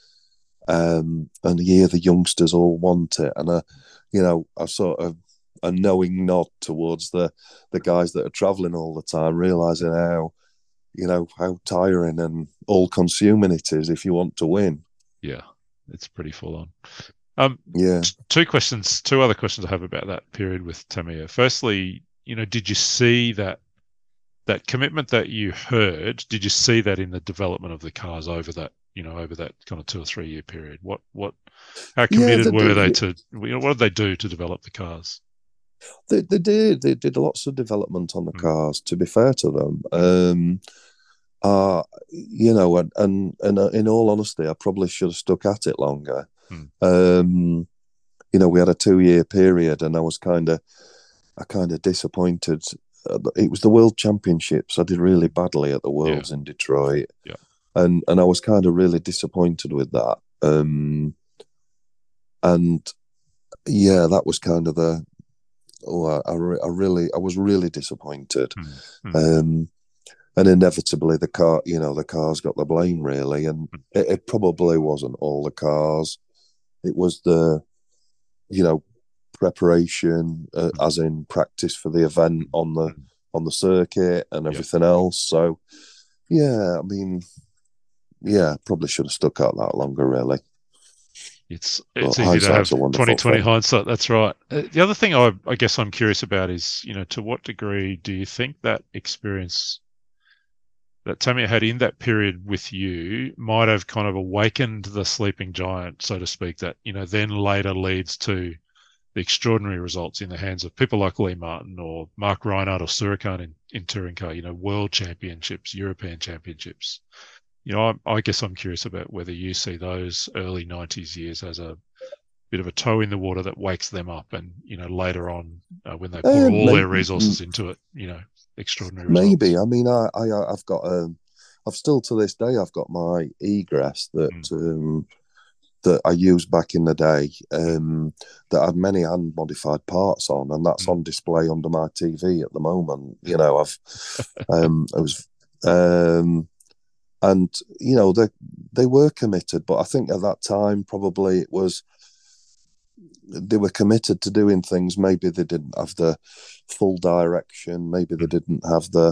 um, and hear the youngsters all want it, and I, you know, I sort of a knowing nod towards the the guys that are travelling all the time, realizing how, you know, how tiring and all consuming it is if you want to win. Yeah. It's pretty full on. Um, Yeah. t- two questions, two other questions I have about that period with Tamiya. Firstly, you know, did you see that that commitment that you heard? Did you see that in the development of the cars over that, you know, over that kind of two or three year period? What, what, how Yeah, committed they, were they they, to, you know, what did they do to develop the cars? they, they did. They did lots of development on the Mm. cars, to be fair to them. Um, uh, you know, and, and, and uh, in all honesty, I probably should have stuck at it longer. Hmm. Um, you know, we had a two year period and I was kind of, I kind of disappointed. It was the World Championships. I did really badly at the Worlds Yeah. in Detroit. Yeah. And, and I was kind of really disappointed with that. Um, and yeah, that was kind of the, oh, I, I, I really, I was really disappointed. Hmm. Hmm. Um, and inevitably the car, you know, the cars got the blame really. And it, it probably wasn't all the cars. It was the, you know, preparation, uh, as in practice for the event on the on the circuit and everything yep. else. So, yeah, I mean, yeah, probably should have stuck out that longer, really. It's it's but easy to have twenty twenty hindsight. That's right. Uh, the other thing I, I guess I'm curious about is, you know, to what degree do you think that experience that Tamiya had in that period with you might have kind of awakened the sleeping giant, so to speak, that, you know, then later leads to the extraordinary results in the hands of people like Lee Martin or Mark Reinhardt or Surakan in, in touring car, you know, world championships, European championships. You know, I, I guess I'm curious about whether you see those early nineties years as a bit of a toe in the water that wakes them up and, you know, later on uh, when they put uh, all maybe, their resources into it, you know, extraordinary results. Maybe. I mean, I, I, I've got, um, I've still to this day, I've got my egress that, mm. um, that I used back in the day, um, that had many hand modified parts on, and that's mm. on display under my T V at the moment. You know, I've, um, I was, um, and you know, they they were committed, but I think at that time probably it was they were committed to doing things. Maybe they didn't have the full direction. Maybe they didn't have the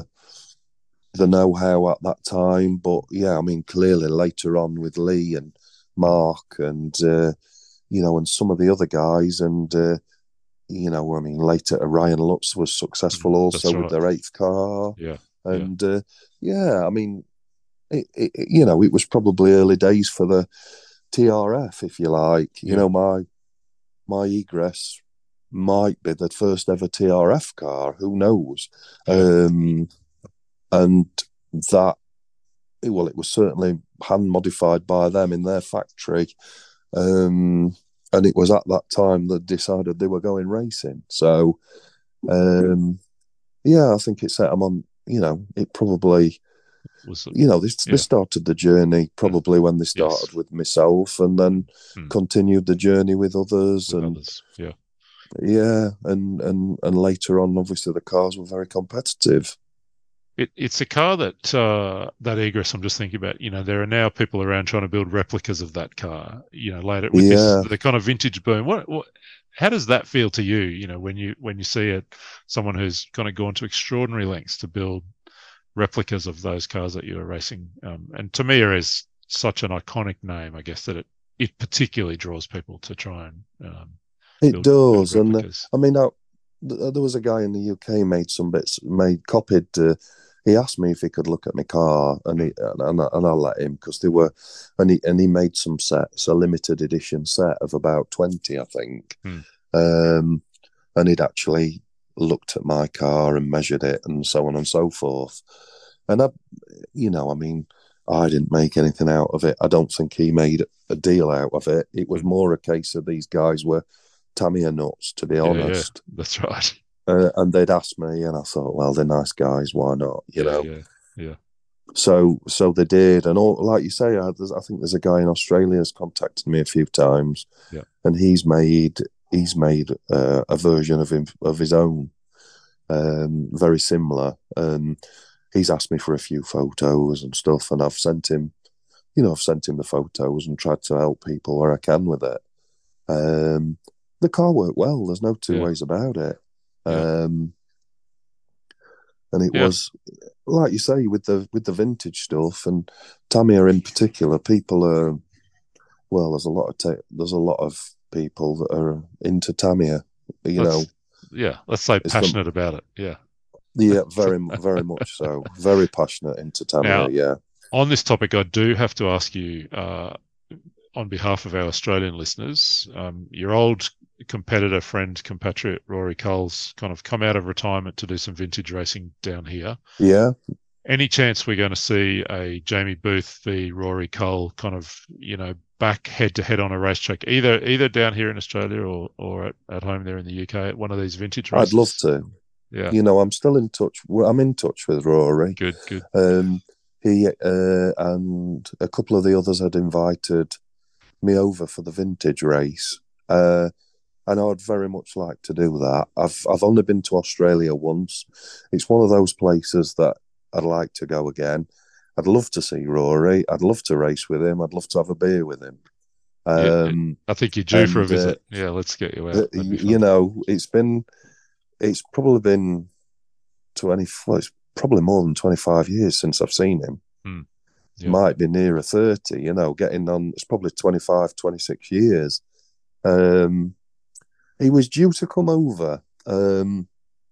the know-how at that time. But yeah, I mean, clearly later on with Lee and Mark and, uh, you know, and some of the other guys and, uh, you know, I mean, later Ryan Lutz was successful also right. with their eighth car. Yeah. And, yeah, uh, yeah I mean, it, it, you know, it was probably early days for the T R F, if you like. You yeah. know, my my egress might be the first ever T R F car. Who knows? Yeah. Um, and that, well, it was certainly hand modified by them in their factory. Um, and it was at that time that decided they were going racing. So, um, yeah, I think it set them on, you know, it probably, was it, you know, they, yeah. they started the journey probably when they started yes. with myself and then hmm. continued the journey with others. With and others. Yeah. Yeah. And, and, and later on, obviously, the cars were very competitive. It, it's a car that, uh, that egress I'm just thinking about, you know, there are now people around trying to build replicas of that car, you know, later with yeah. this, the kind of vintage boom. What, what, how does that feel to you, you know, when you, when you see it, someone who's kind of gone to extraordinary lengths to build replicas of those cars that you were racing? Um, and Tamiya is such an iconic name, I guess, that it, it particularly draws people to try and, um, it build, does. build and uh, I mean, I, there was a guy in the U K made some bits, made copied, uh, he asked me if he could look at my car, and he and, I, and I let him because they were, and he and he made some sets, a limited edition set of about twenty, I think, hmm. um, and he'd actually looked at my car and measured it and so on and so forth. And I, you know, I mean, I didn't make anything out of it. I don't think he made a deal out of it. It was more a case of these guys were Tamiya nuts, to be yeah, honest. Yeah, that's right. Uh, and they'd asked me, and I thought, well, they're nice guys. Why not? You yeah, know. Yeah. Yeah. So, so they did, and all like you say, I, I think there's a guy in Australia who's contacted me a few times, yeah, and he's made he's made uh, a version of him of his own, um, very similar. And he's asked me for a few photos and stuff, and I've sent him, you know, I've sent him the photos and tried to help people where I can with it. Um, the car worked well. There's no two yeah. ways about it. Yeah. Um, and it yeah. was, like you say, with the with the vintage stuff and Tamiya in particular. People are, well, there's a lot of te- there's a lot of people that are into Tamiya. You let's, know, yeah, let's say passionate the, about it. Yeah, yeah, very very much so. Very passionate into Tamiya. Now, yeah. On this topic, I do have to ask you, uh, on behalf of our Australian listeners, um, your old competitor, friend, compatriot Rory Cole's kind of come out of retirement to do some vintage racing down here. Yeah. any chance we're going to see a Jamie Booth v Rory Cole kind of, you know, back head to head on a racetrack, either either down here in Australia or or at, at home there in the U K at one of these vintage races? I'd love to. Yeah, you know, I'm still in touch. I'm in touch with Rory. Good, good. Um, he uh, and a couple of the others had invited me over for the vintage race, uh, and I would very much like to do that. I've I've only been to Australia once. It's one of those places that I'd like to go again. I'd love to see Rory. I'd love to race with him. I'd love to have a beer with him. Um, yeah, I think you're due and, for a visit. Uh, yeah, let's get you out. Uh, you know, it's been, it's probably been twenty. Well, it's probably more than twenty-five years since I've seen him. Hmm. Yep. Might be nearer thirty. You know, getting on. It's probably twenty-five, twenty-six years. Um, he was due to come over. Um,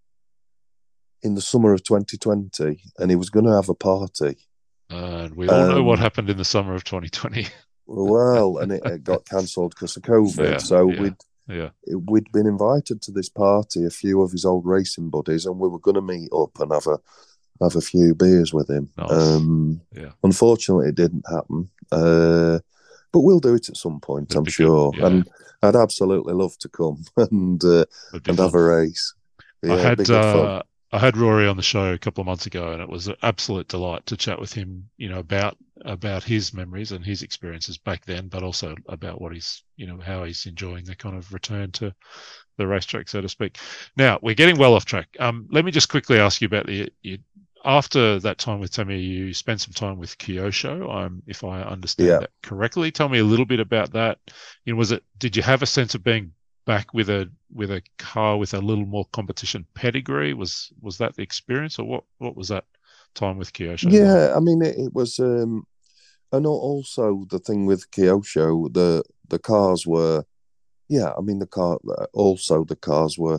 in the summer of twenty twenty, and he was going to have a party. Uh, and we all um, know what happened in the summer of twenty twenty. Well, and it, it got cancelled because of COVID. Yeah, so yeah, we'd yeah. we'd been invited to this party, a few of his old racing buddies, and we were going to meet up and have a have a few beers with him. Nice. Um, yeah. Unfortunately, it didn't happen. Uh, but we'll do it at some point, It'd I'm sure. Good, yeah. And I'd absolutely love to come and uh, and fun. have a race. Yeah, I had uh, I had Rory on the show a couple of months ago, and it was an absolute delight to chat with him. You know, about about his memories and his experiences back then, but also about what he's, you know, how he's enjoying the kind of return to the racetrack, so to speak. Now we're getting well off track. Um, let me just quickly ask you about the. You, after that time with Tammy, you spent some time with Kyosho, um, if I understand yeah. that correctly. Tell me a little bit about that. You know, was it? Did you have a sense of being back with a with a car with a little more competition pedigree? Was was that the experience, or what? What was that time with Kyosho? Yeah, like? I mean, it, it was, um, and also the thing with Kyosho, the the cars were, yeah, I mean the car. Also, the cars were.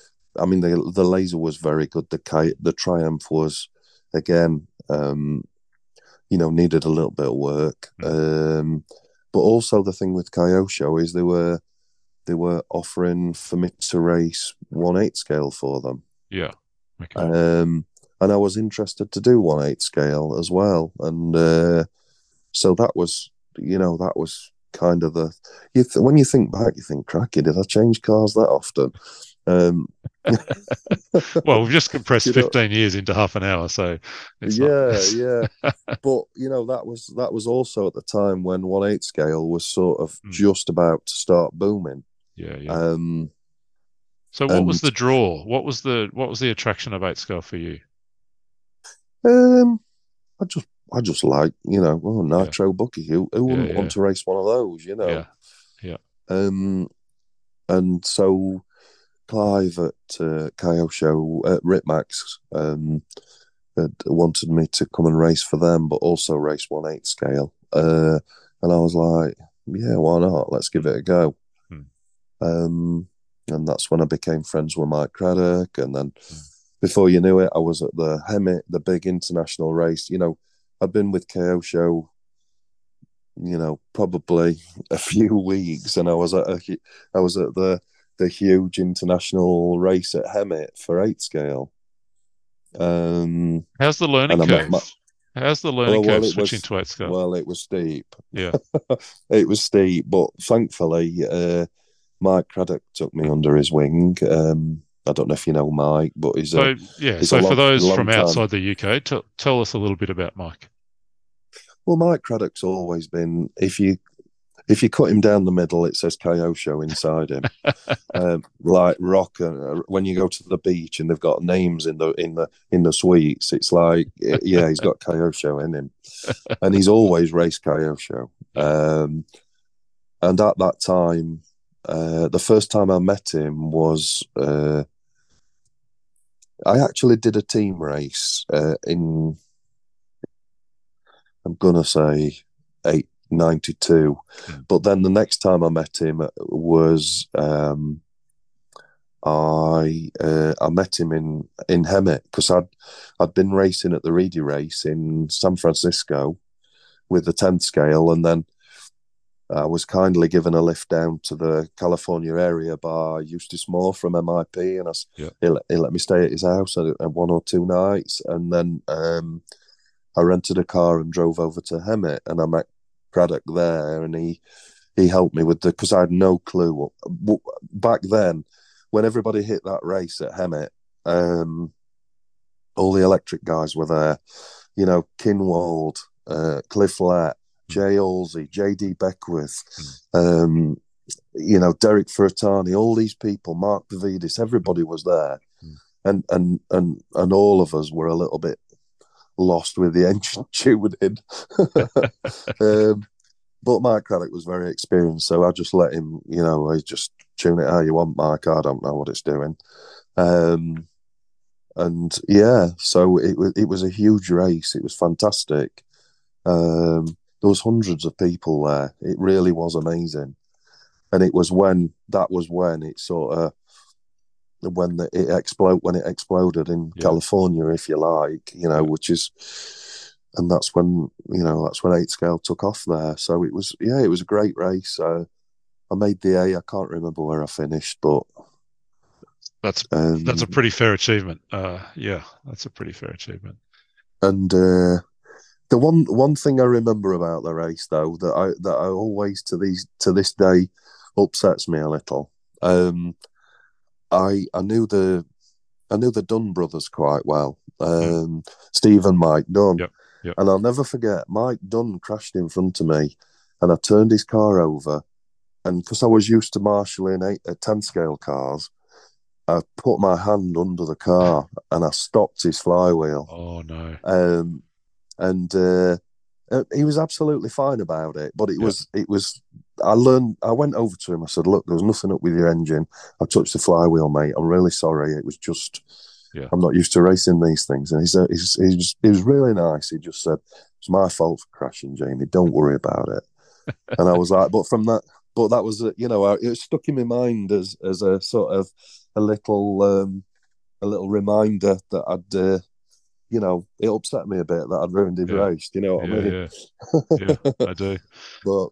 I mean, the the Laser was very good. The the Triumph was, again, um, you know, needed a little bit of work. Mm. Um, but also the thing with Kyosho is they were they were offering for me to race one eight scale for them. Yeah. Okay. Um, and I was interested to do one eight scale as well, and uh, so that was, you know, that was kind of the. You th- when you think back, you think, "Cracky, did I change cars that often?" Um, well, we've just compressed you know, fifteen years into half an hour, so it's yeah, yeah. But you know, that was that was also at the time when one eight scale was sort of mm. just about to start booming. Yeah, yeah. Um, so, what and, was the draw? What was the what was the attraction of eight scale for you? Um, I just I just like, you know, oh, Nitro yeah. Bucky. Who who wouldn't yeah, yeah. want to race one of those? You know. Yeah. Yeah. Um, and so. Clive at uh, Kyosho at Ritmax um, had wanted me to come and race for them, but also race one eight scale. Uh, and I was like, yeah, why not? Let's give it a go. Hmm. Um, and that's when I became friends with Mike Craddock. And then hmm. before you knew it, I was at the Hemet, the big international race. You know, I'd been with Kyosho, you know, probably a few weeks, and I was at a, I was at the the huge international race at Hemet for eight scale. Um, How's the learning curve? My, How's the learning well, curve well, switching was, to eight scale? Well, it was steep. Yeah, it was steep, but thankfully, uh, Mike Craddock took me under his wing. Um, I don't know if you know Mike, but he's so a, yeah. He's so a for long, those long from time. outside the U K, t- tell us a little bit about Mike. Well, Mike Craddock's always been, if you if you cut him down the middle, it says Kyosho inside him, um, like rock. And when you go to the beach and they've got names in the in the in the suites, it's like, yeah, he's got Kyosho in him, and he's always raced Kyosho. Um, and at that time, uh, the first time I met him was uh, I actually did a team race uh, in. I'm gonna say eight. ninety-two, mm. But then the next time I met him was um, I uh, I met him in in Hemet because I'd I'd been racing at the Reedy race in San Francisco with the tenth scale, and then I was kindly given a lift down to the California area by Eustace Moore from M I P, and I, yeah. he, he let me stay at his house at one or two nights, and then um, I rented a car and drove over to Hemet, and I met Craddock there, and he he helped me with the because I had no clue. Back then, when everybody hit that race at Hemet, um, all the electric guys were there. You know, Kinwald, uh, Cliff Lett, Jay Halsey, J D Beckwith, um, you know, Derek Furtani, all these people, Mark Pavidis, everybody was there. Mm. And, and, and, and all of us were a little bit lost with the engine tuning. um, but Mike Craddock was very experienced, so I just let him, you know, I just tune it how you want, Mike. I don't know what it's doing. Um, and yeah, so it, it was a huge race. It was fantastic. Um, there was hundreds of people there. It really was amazing. And it was when, that was when it sort of, when the, it explode when it exploded in yeah. California, if you like, you know, which is, and that's when, you know, that's when eight scale took off there. So it was, yeah, it was a great race. Uh, I made the A. I can't remember where I finished, but that's um, that's a pretty fair achievement. Uh, yeah, that's a pretty fair achievement. And uh, the one one thing I remember about the race, though, that I that I always to these to this day upsets me a little. Um, I I knew the I knew the Dunn brothers quite well. Um, mm. Steve and Mike Dunn. Yep, yep. And I'll never forget, Mike Dunn crashed in front of me, and I turned his car over, and because I was used to marshalling eight, uh, ten scale cars, I put my hand under the car and I stopped his flywheel. Oh no! Um, and uh, he was absolutely fine about it, but it yep. was it was. I learned. I went over to him. I said, "Look, there was nothing up with your engine. I touched the flywheel, mate. I'm really sorry. It was just. Yeah. I'm not used to racing these things." And he's, uh, he's he's he was really nice. He just said, "It's my fault for crashing, Jamie. Don't worry about it." And I was like, "But from that, but that was you know, it stuck in my mind as as a sort of a little um, a little reminder that I'd." Uh, You know, it upset me a bit that I'd ruined his yeah. race. Do you know what yeah, I mean? Yeah, yeah, I do. But,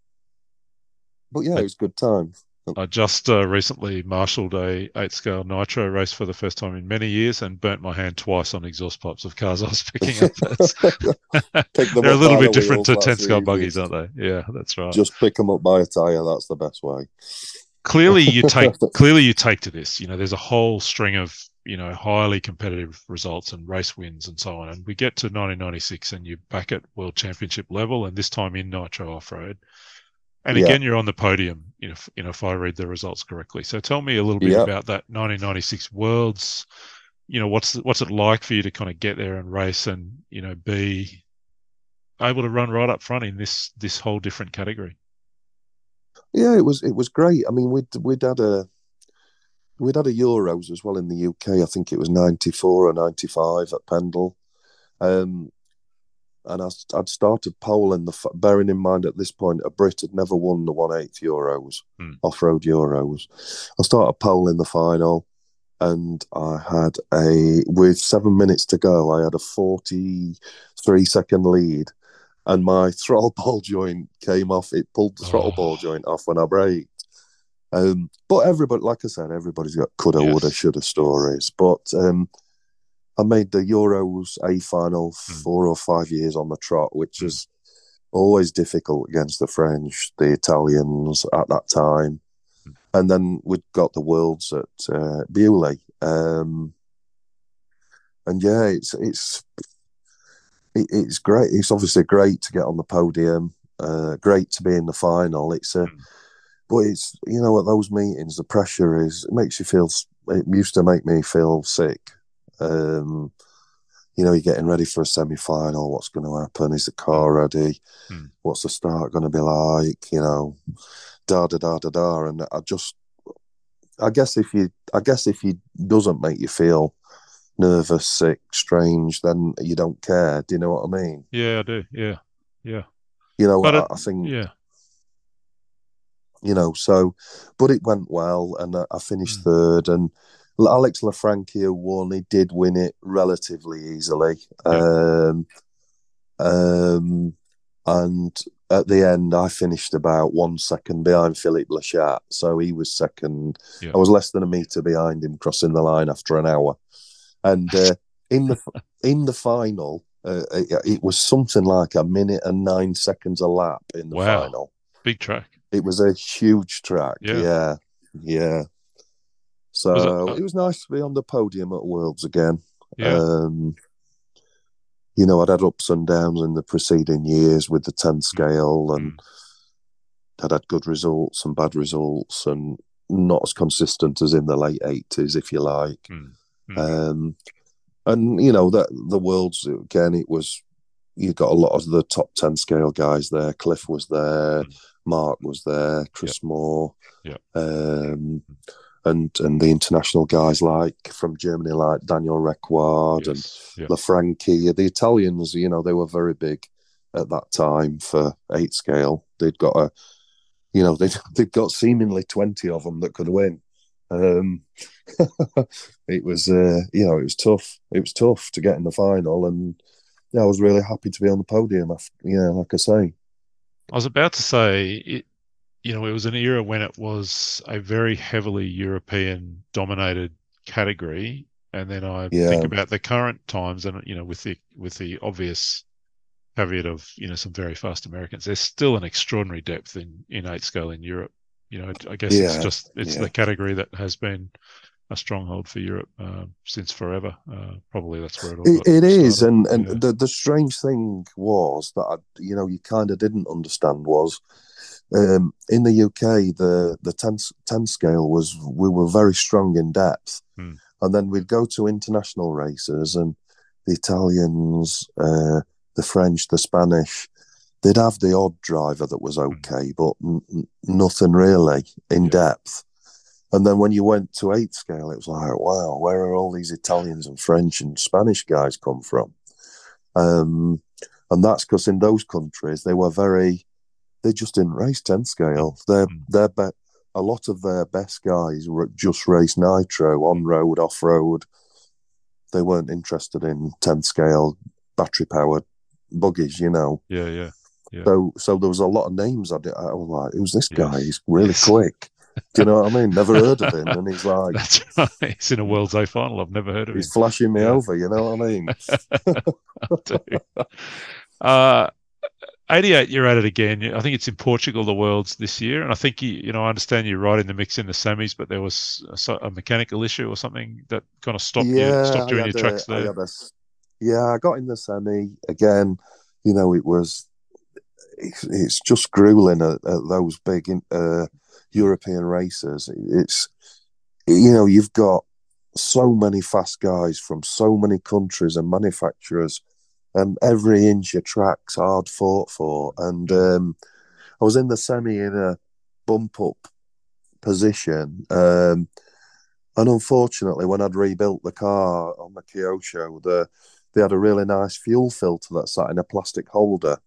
but yeah, I, it was a good time. I just uh, recently marshalled a eight scale nitro race for the first time in many years and burnt my hand twice on exhaust pipes of cars I was picking up. They're a little bit different wheels, to ten scale buggies, aren't they? Yeah, that's right. Just pick them up by a tyre. That's the best way. Clearly, you take clearly you take to this. You know, there's a whole string of you know highly competitive results and race wins and so on. And we get to nineteen ninety-six, and you're back at World Championship level, and this time in nitro off road. And again, yeah. you're on the podium. You know, you know, if I read the results correctly. So tell me a little bit yeah. about that nineteen ninety-six Worlds. You know, what's what's it like for you to kind of get there and race, and you know, be able to run right up front in this this whole different category. Yeah, it was it was great. I mean, we'd we'd had a we'd had a Euros as well in the U K. I think it was ninety-four or ninety-five at Pendle, um, and I, I'd started pole in the. Bearing in mind at this point, a Brit had never won the one eighth Euros, hmm. off road Euros. I started pole in the final, and I had a with seven minutes to go. I had a forty-three second lead. And my throttle ball joint came off. It pulled the throttle oh. ball joint off when I braked. Um, but everybody, like I said, everybody's got coulda, yes. woulda, shoulda stories. But um, I made the Euros A final mm. four or five years on the trot, which mm. is always difficult against the French, the Italians at that time. Mm. And then we'd got the Worlds at uh, Bewley. Um, and yeah, it's it's... It's great. It's obviously great to get on the podium. Uh, great to be in the final. It's a, mm. but it's you know at those meetings the pressure is it makes you feel. It used to make me feel sick. Um, you know, you're getting ready for a semi-final. What's going to happen? Is the car ready? Mm. What's the start going to be like? You know, da da da da da. And I just, I guess if you, I guess if he doesn't make you feel nervous, sick, strange, then you don't care. Do you know what I mean? Yeah, I do. Yeah, yeah. You know, but I, it, I think. Yeah. You know, so, but it went well, and I, I finished mm. third. And Alex Lafranchi won. He did win it relatively easily. Yeah. Um, um, and at the end, I finished about one second behind Philippe Lachat, so he was second. Yeah. I was less than a metre behind him crossing the line after an hour. And uh, in the in the final, Uh, it, it was something like a minute and nine seconds a lap in the Wow. final. Big track. It was a huge track. Yeah. Yeah. Yeah. So Was it, it, uh, it was nice to be on the podium at Worlds again. Yeah. Um, you know, I'd had ups and downs in the preceding years with the ten scale, and Mm. had had good results and bad results, and not as consistent as in the late eighties, if you like. Mm. Mm. Um, and, you know, that the Worlds, again, it was, you got a lot of the top ten scale guys there. Cliff was there, Mm. Mark was there, Chris Yep. Moore. Yep. Um, and and the international guys like from Germany, like Daniel Requard and Yes. Yeah. Lafranchi. The Italians, you know, they were very big at that time for eight scale. They'd got a, you know, they'd, they'd got seemingly twenty of them that could win. Um, it was, uh, you know, it was tough. It was tough to get in the final, and yeah, I was really happy to be on the podium. After, yeah, like I say. I was about to say, it, you know, it was an era when it was a very heavily European dominated category. And then I Yeah. think about the current times, and, you know, with the, with the obvious caveat of, you know, some very fast Americans, there's still an extraordinary depth in, in eight scale in Europe. You know, I guess it's Yeah, just, it's yeah. the category that has been a stronghold for Europe uh, since forever. Uh, probably that's where it all It, got it is, started. and and Yeah. the the strange thing was that I, you know, you kind of didn't understand was um, in the U K the the ten, ten scale was, we were very strong in depth, Hmm. and then we'd go to international races, and the Italians, uh, the French, the Spanish, they'd have the odd driver that was okay, but n- n- nothing really in Yeah. depth. And then when you went to eight scale, it was like, wow, where are all these Italians and French and Spanish guys come from? Um, and that's because in those countries, they were very, they just didn't race ten scale. They're, Mm. they're be- a lot of their best guys were just race nitro, on-road, off-road. They weren't interested in ten scale battery-powered buggies, you know. Yeah, yeah, yeah. So so there was a lot of names I, did, I was like, who's this guy? Yes. He's really Yes. quick. Do you know what I mean? Never heard of him. And he's like, That's right. He's in a World's A final. I've never heard of he's him. flashing me Yeah. over, you know what I mean? I do. Uh, eighty-eight, you're at it again. I think it's in Portugal, the Worlds this year. And I think, you, you know, I understand you're right in the mix in the semis, but there was a, a mechanical issue or something that kind of stopped yeah, you, stopped you I in your had tracks a, I there. had a, yeah, I got in the semi again. You know, it was, it's, it's just grueling at, at those big uh, European races. It's, you know, you've got so many fast guys from so many countries and manufacturers, and every inch of track's hard fought for. And um, I was in the semi in a bump up position. Um, and unfortunately, when I'd rebuilt the car on the Kyosho, the, they had a really nice fuel filter that sat in a plastic holder.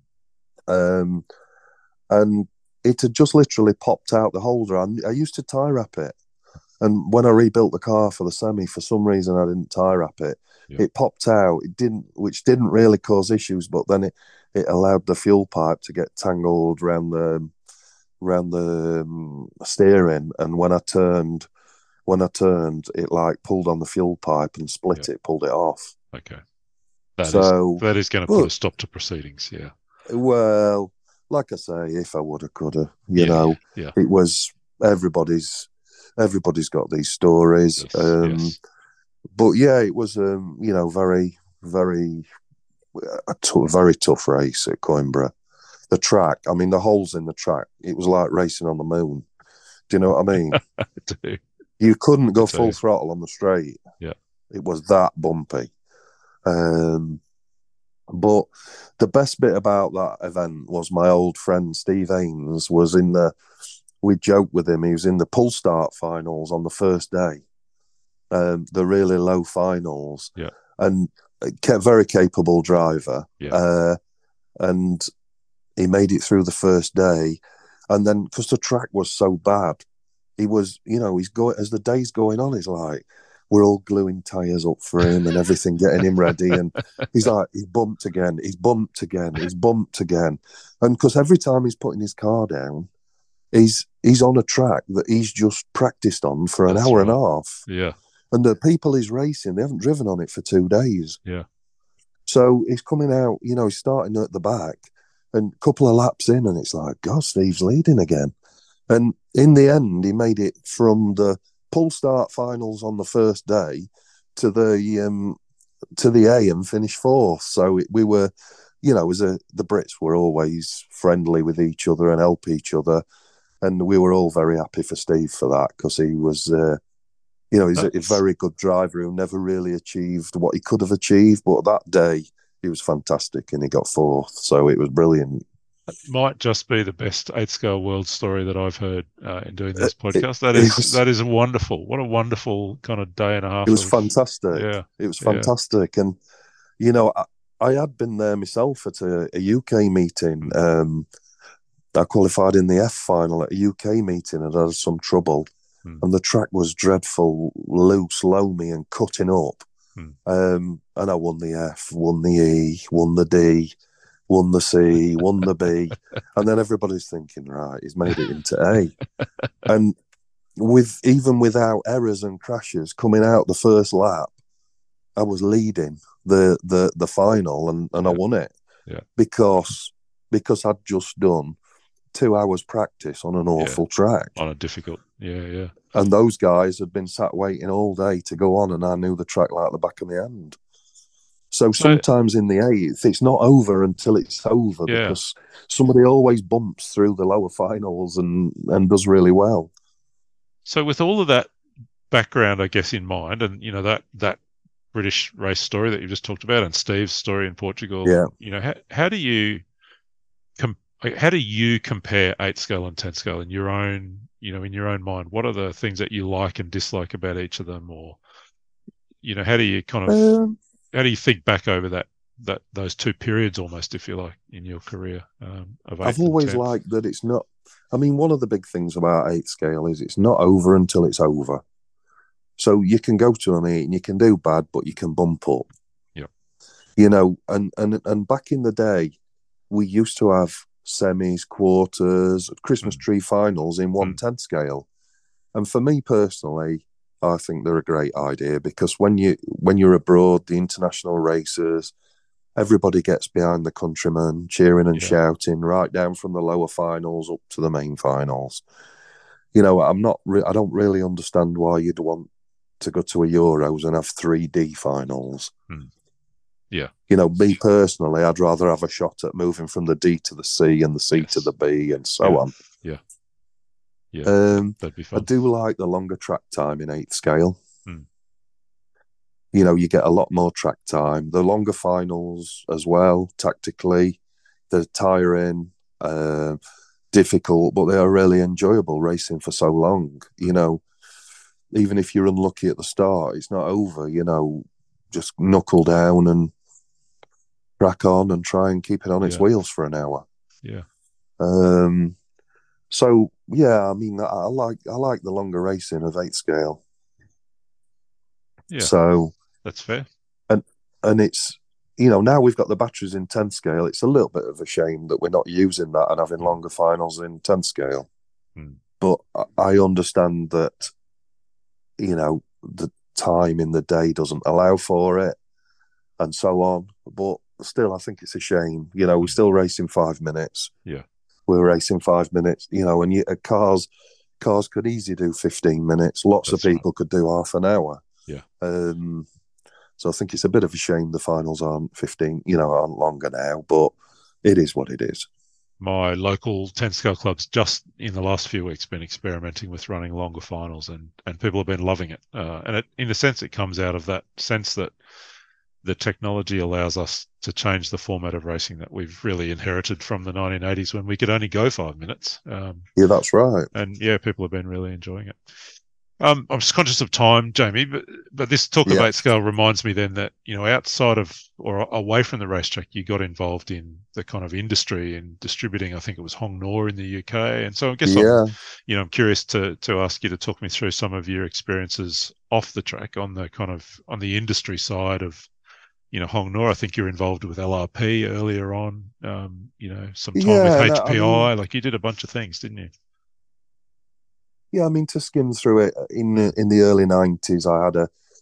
Um, and it had just literally popped out the holder. I, I used to tie wrap it. And when I rebuilt the car for the semi, for some reason I didn't tie wrap it. Yeah. It popped out. It didn't, which didn't really cause issues, but then it, it allowed the fuel pipe to get tangled around the around the um, steering. And when I turned, when I turned, it like pulled on the fuel pipe and split yeah. it, pulled it off. Okay, that so is, that is going to put a stop to proceedings. Yeah. Well, like I say, if I woulda, coulda, you yeah, know, yeah. it was everybody's. Everybody's got these stories. Yes, um, yes. But yeah, it was, um, you know, very, very, a t- very tough race at Coimbra. The track, I mean, the holes in the track, it was like racing on the moon. Do you know what I mean? I do. You couldn't go I full do. throttle on the straight. Yeah. It was that bumpy. Um, but the best bit about that event was my old friend Steve Haynes was in the, we joked with him, he was in the pull start finals on the first day, um, the really low finals. Yeah. And a very capable driver. Yeah. Uh, and he made it through the first day. And then, because the track was so bad, he was, you know, he's going, as the day's going on, he's like, we're all gluing tyres up for him and everything, getting him ready. And he's like, he's bumped again, he's bumped again, he's bumped again. And because every time he's putting his car down, he's he's on a track that he's just practiced on for an That's hour right. and a half. Yeah. And the people he's racing, they haven't driven on it for two days. Yeah. So he's coming out, you know, he's starting at the back, and a couple of laps in, and it's like, God, Steve's leading again. And in the end, he made it from the pull start finals on the first day to the um, to the A and finished fourth. So it, we were, you know, as a the Brits were always friendly with each other and help each other, and we were all very happy for Steve for that, because he was, uh, you know, he's a, a very good driver who never really achieved what he could have achieved, but that day he was fantastic and he got fourth. So it was brilliant. It might just be the best eight scale world story that I've heard uh, in doing this podcast. It, that is was, that is wonderful. What a wonderful kind of day and a half. It was of, fantastic. Yeah, it was fantastic, yeah. And you know, I, I had been there myself at a, a U K meeting. Mm. Um, I qualified in the F final at a U K meeting and I had some trouble, mm. and the track was dreadful, loose, loamy, and cutting up. Mm. Um, and I won the F, won the E, won the D. Won the C, won the B, and then everybody's thinking, right, he's made it into A. And with even without errors and crashes coming out the first lap, I was leading the the the final, and, and yeah. I won it. Yeah. Because because I'd just done two hours practice on an awful yeah. track. On a difficult, yeah, yeah. And those guys had been sat waiting all day to go on, and I knew the track like the back of my hand. So sometimes in the eighth, it's not over until it's over, yeah. because somebody always bumps through the lower finals and, and does really well. So with all of that background, I guess, in mind, and, you know, that that British race story that you just talked about and Steve's story in Portugal, yeah. you know, how, how do you com- how do you compare eight scale and ten scale in your own, you know, in your own mind? What are the things that you like and dislike about each of them? Or, you know, how do you kind of... Um, How do you think back over that, that those two periods almost, if you like, in your career? Um, of I've always liked that it's not... I mean, one of the big things about eight scale is it's not over until it's over. So you can go to a meet and you can do bad, but you can bump up. Yeah. You know, and, and, and back in the day, we used to have semis, quarters, Christmas mm. tree finals in one mm. ten scale. And for me personally, I think they're a great idea, because when you when you're abroad, the international races, everybody gets behind the countrymen, cheering and yeah. shouting, right down from the lower finals up to the main finals. You know, I'm not. Re- I don't really understand why you'd want to go to a Euros and have three D finals. Hmm. Yeah. You know, me personally, I'd rather have a shot at moving from the D to the C and the C yes. to the B and so yeah. on. Yeah. Yeah, um, that'd be fun. I do like the longer track time in eighth scale. Hmm. You know, you get a lot more track time. The longer finals as well, tactically, they're tiring, uh, difficult, but they are really enjoyable racing for so long. You know, even if you're unlucky at the start, it's not over. You know, just knuckle down and crack on and try and keep it on its yeah. wheels for an hour. Yeah. Um. So yeah, I mean, I, I like I like the longer racing of eight scale. Yeah. So that's fair. And and it's, you know, now we've got the batteries in ten scale. It's a little bit of a shame that we're not using that and having longer finals in ten scale. Hmm. But I understand that, you know, the time in the day doesn't allow for it, and so on. But still, I think it's a shame. You know, we're still racing five minutes. Yeah. We're racing five minutes, you know, and you, uh, cars cars could easily do fifteen minutes. Lots That's of people right. could do half an hour. Yeah. Um, so I think it's a bit of a shame the finals aren't fifteen, you know, aren't longer now, but it is what it is. My local ten scale clubs just in the last few weeks been experimenting with running longer finals, and, and people have been loving it. Uh, and it, in a sense, it comes out of that sense that the technology allows us to change the format of racing that we've really inherited from the nineteen eighties when we could only go five minutes. Um, yeah, that's right. And yeah, people have been really enjoying it. Um, I'm just conscious of time, Jamie, but but this talk yeah. of eight scale reminds me then that, you know, outside of or away from the racetrack, you got involved in the kind of industry and distributing. I think it was Hong Nor in the U K, and so I guess yeah. I'm, you know, I'm curious to to ask you to talk me through some of your experiences off the track on the kind of on the industry side of, you know, Hong Nor. I think you're involved with L R P earlier on. Um, you know, some time yeah, with H P I. No, I mean, like you did a bunch of things, didn't you? Yeah, I mean, to skim through it, in the, in the early nineties, I had a,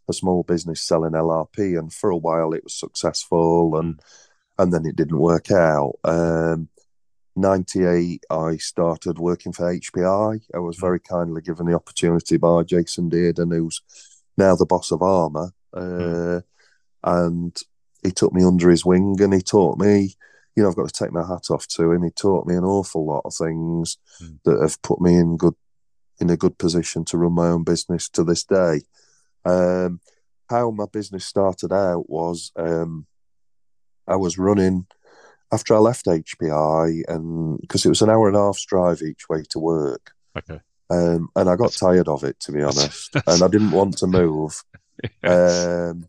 a small business selling L R P, and for a while it was successful, and mm. and then it didn't work out. Um, ninety-eight, I started working for H P I. I was very kindly given the opportunity by Jason Dearden, who's now the boss of Armour, uh, mm. and he took me under his wing, and he taught me, you know, I've got to take my hat off to him. He taught me an awful lot of things mm. that have put me in good, in a good position to run my own business to this day. Um, how my business started out was um, I was running after I left H P I, and because it was an hour and a half's drive each way to work. Okay. Um, and I got that's, tired of it, to be honest, that's, that's, and I didn't want to move. Yes. Um,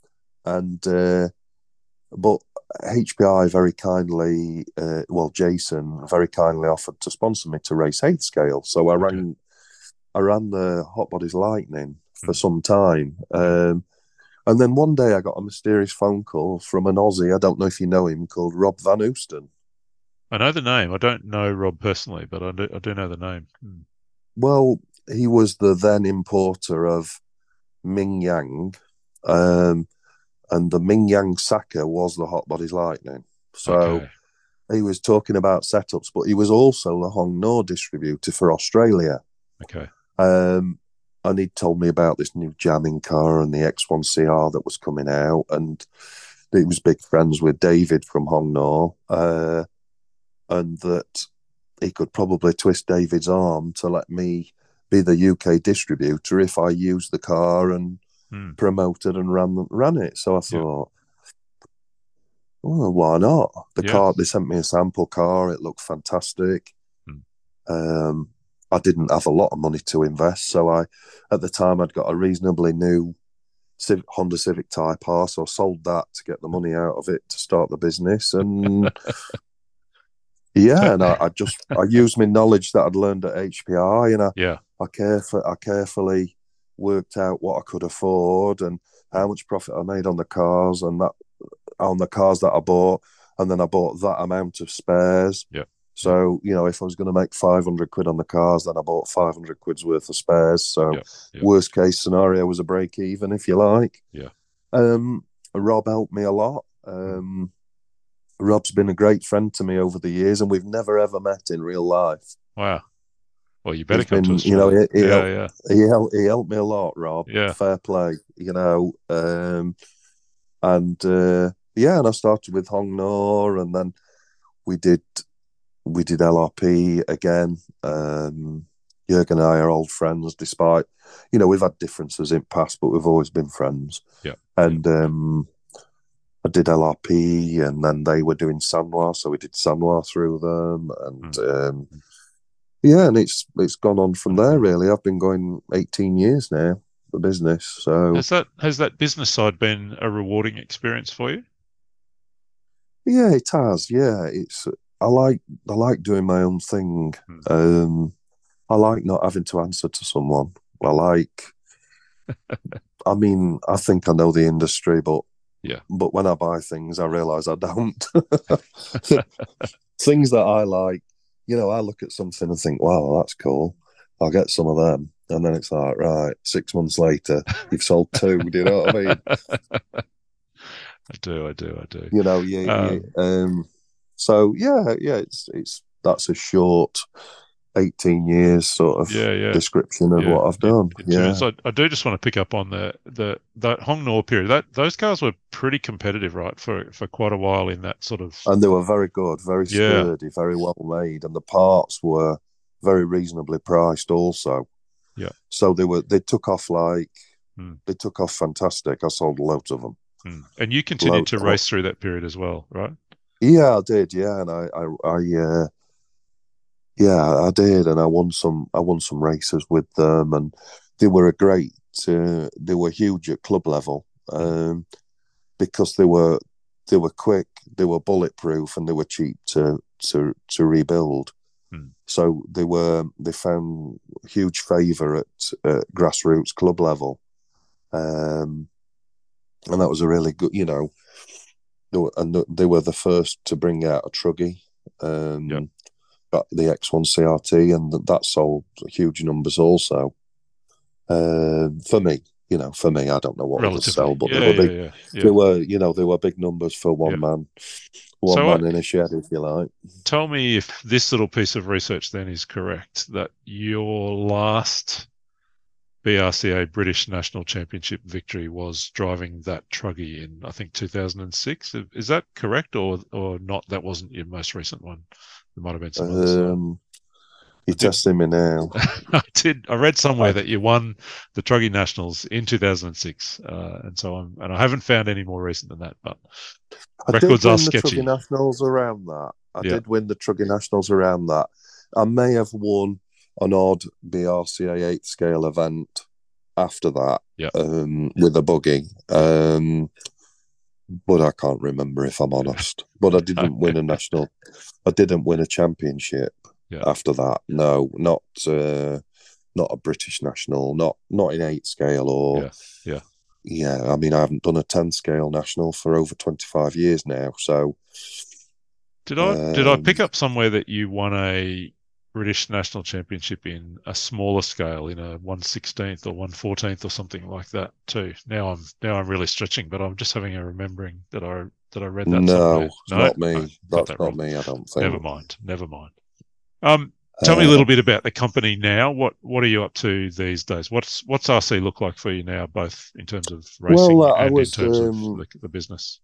and uh, but H P I very kindly, uh, well, Jason very kindly offered to sponsor me to race eighth scale. So I okay. ran, I ran the Hot Bodies Lightning for mm. some time. Um, and then one day I got a mysterious phone call from an Aussie, I don't know if you know him, called Rob Van Oosten. I know the name. I don't know Rob personally, but I do, I do know the name. Hmm. Well, he was the then importer of Ming Yang, um, and the Ming Yang Saka was the Hot Bodies Lightning. So okay. he was talking about setups, but he was also the Hong Nor distributor for Australia. Okay. Um, and he told me about this new jamming car and the X one C R that was coming out, and he was big friends with David from Hong Nor, uh, and that he could probably twist David's arm to let me be the U K distributor if I used the car and mm. promoted and ran ran it. So I thought, yeah. well, why not? The yeah. car, they sent me a sample car. It looked fantastic. Mm. Um, I didn't have a lot of money to invest, so I, at the time, I'd got a reasonably new Civic, Honda Civic Type R, so I sold that to get the money out of it to start the business, and yeah, and I, I just I used my knowledge that I'd learned at H P I, and I yeah. I careful I carefully worked out what I could afford and how much profit I made on the cars and that on the cars that I bought, and then I bought that amount of spares. Yeah. So, you know, if I was going to make five hundred quid on the cars, then I bought five hundred quid's worth of spares. So, yeah, yeah. worst case scenario was a break even, if you like. Yeah. Um, Rob helped me a lot. Um, Rob's been a great friend to me over the years, and we've never ever met in real life. Wow. Well, you better He's come been, to us. You know, he, he, yeah, helped, yeah. he, helped, he helped me a lot, Rob. Yeah. Fair play, you know. Um, and, uh, yeah, and I started with Hong Nor, and then we did... We did L R P again. Um, Jürgen and I are old friends, despite, you know, we've had differences in past, but we've always been friends. Yeah. And um, I did L R P, and then they were doing Sanwa, so we did Sanwa through them. And mm. um, yeah, and it's it's gone on from there, really. I've been going eighteen years now, the business. So has that has that business side been a rewarding experience for you? Yeah, it has. Yeah, it's. I like I like doing my own thing. Mm. Um, I like not having to answer to someone. I like. I mean, I think I know the industry, but yeah. But when I buy things, I realise I don't. Things that I like, you know, I look at something and think, "Wow, that's cool. I'll get some of them," and then it's like, right, six months later, you've sold two. Do you know what I mean? I do, I do, I do. You know, yeah, um, yeah. Um, So yeah, yeah, it's it's that's a short eighteen years sort of yeah, yeah. description of yeah. what I've done. In, in yeah, terms, I, I do just want to pick up on the the that Hong Nor period. That those cars were pretty competitive, right, for for quite a while in that sort of. And they were very good, very yeah. sturdy, very well made, and the parts were very reasonably priced also. Yeah. So they were they took off like mm. they took off fantastic. I sold loads of them. Mm. And you continued loads to race through that period as well, right? Yeah, I did. Yeah, and I, I, I uh, yeah, I did, and I won some. I won some races with them, and they were a great. Uh, they were huge at club level um, because they were they were quick, they were bulletproof, and they were cheap to to to rebuild. Hmm. So they were they found huge favour at, at grassroots club level, um, and that was a really good, you know. They were, and they were the first to bring out a truggy, um, yep. the X one C R T, and that sold huge numbers also. Uh, for me, you know, for me, I don't know what others sell, Relatively. but Yeah, they were yeah, big. yeah, yeah. They were, you know, they were big numbers for one Yeah. man, one So, man uh, in a shed, if you like. Tell me if this little piece of research then is correct, that your last B R C A British National Championship victory was driving that Truggy in, I think, two thousand six. Is that correct, or or not? That wasn't your most recent one. There might have been some others. Um, you're I did- testing me now. I did. I read somewhere I- that you won the Truggy Nationals in two thousand six, uh, and so I'm, and I haven't found any more recent than that. But I records did are win the sketchy. Truggy Nationals around that. I Yeah. did win the Truggy Nationals around that. I may have won an odd B R C A eighth scale event after that, Yeah. um, with a buggy. Um, but I can't remember, if I'm honest. But I didn't win a national. I didn't win a championship Yeah. after that. No, not uh, not a British national. Not not in eight scale or. Yeah. Yeah. Yeah, I mean, I haven't done a ten scale national for over twenty-five years now. So, Did I did I um, pick up somewhere that you won a British National Championship in a smaller scale, in a one sixteenth or one fourteenth or something like that too? Now I'm now I'm really stretching, but I'm just having a remembering that I that I read that no, somewhere. it's not me. That's that not wrong. me. I don't think. Never mind. Never mind. Um, tell me a Uh, little bit about the company now. What what are you up to these days? What's what's R C look like for you now, both in terms of racing Well, uh, I and was, in terms um, of the, the business?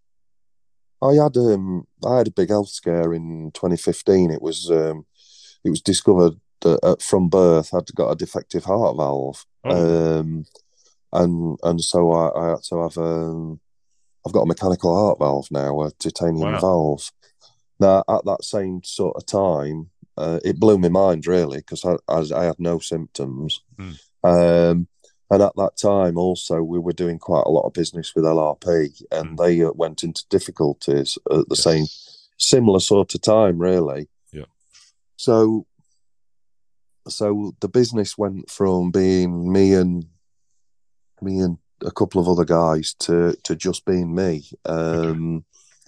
I had um, I had a big health scare in twenty fifteen. It was um, it was discovered that uh, from birth I'd got a defective heart valve, Oh. um, and and so I, I had to have um, I've got a mechanical heart valve now, a titanium Wow. valve. Now, at that same sort of time, uh, it blew my mind, really, because I, I, I had no symptoms. Mm. Um, and at that time, also, we were doing quite a lot of business with L R P, and Mm. they uh, went into difficulties at the Yes. same, similar sort of time, really. Yeah. So, so the business went from being me and me and a couple of other guys to to just being me. Um,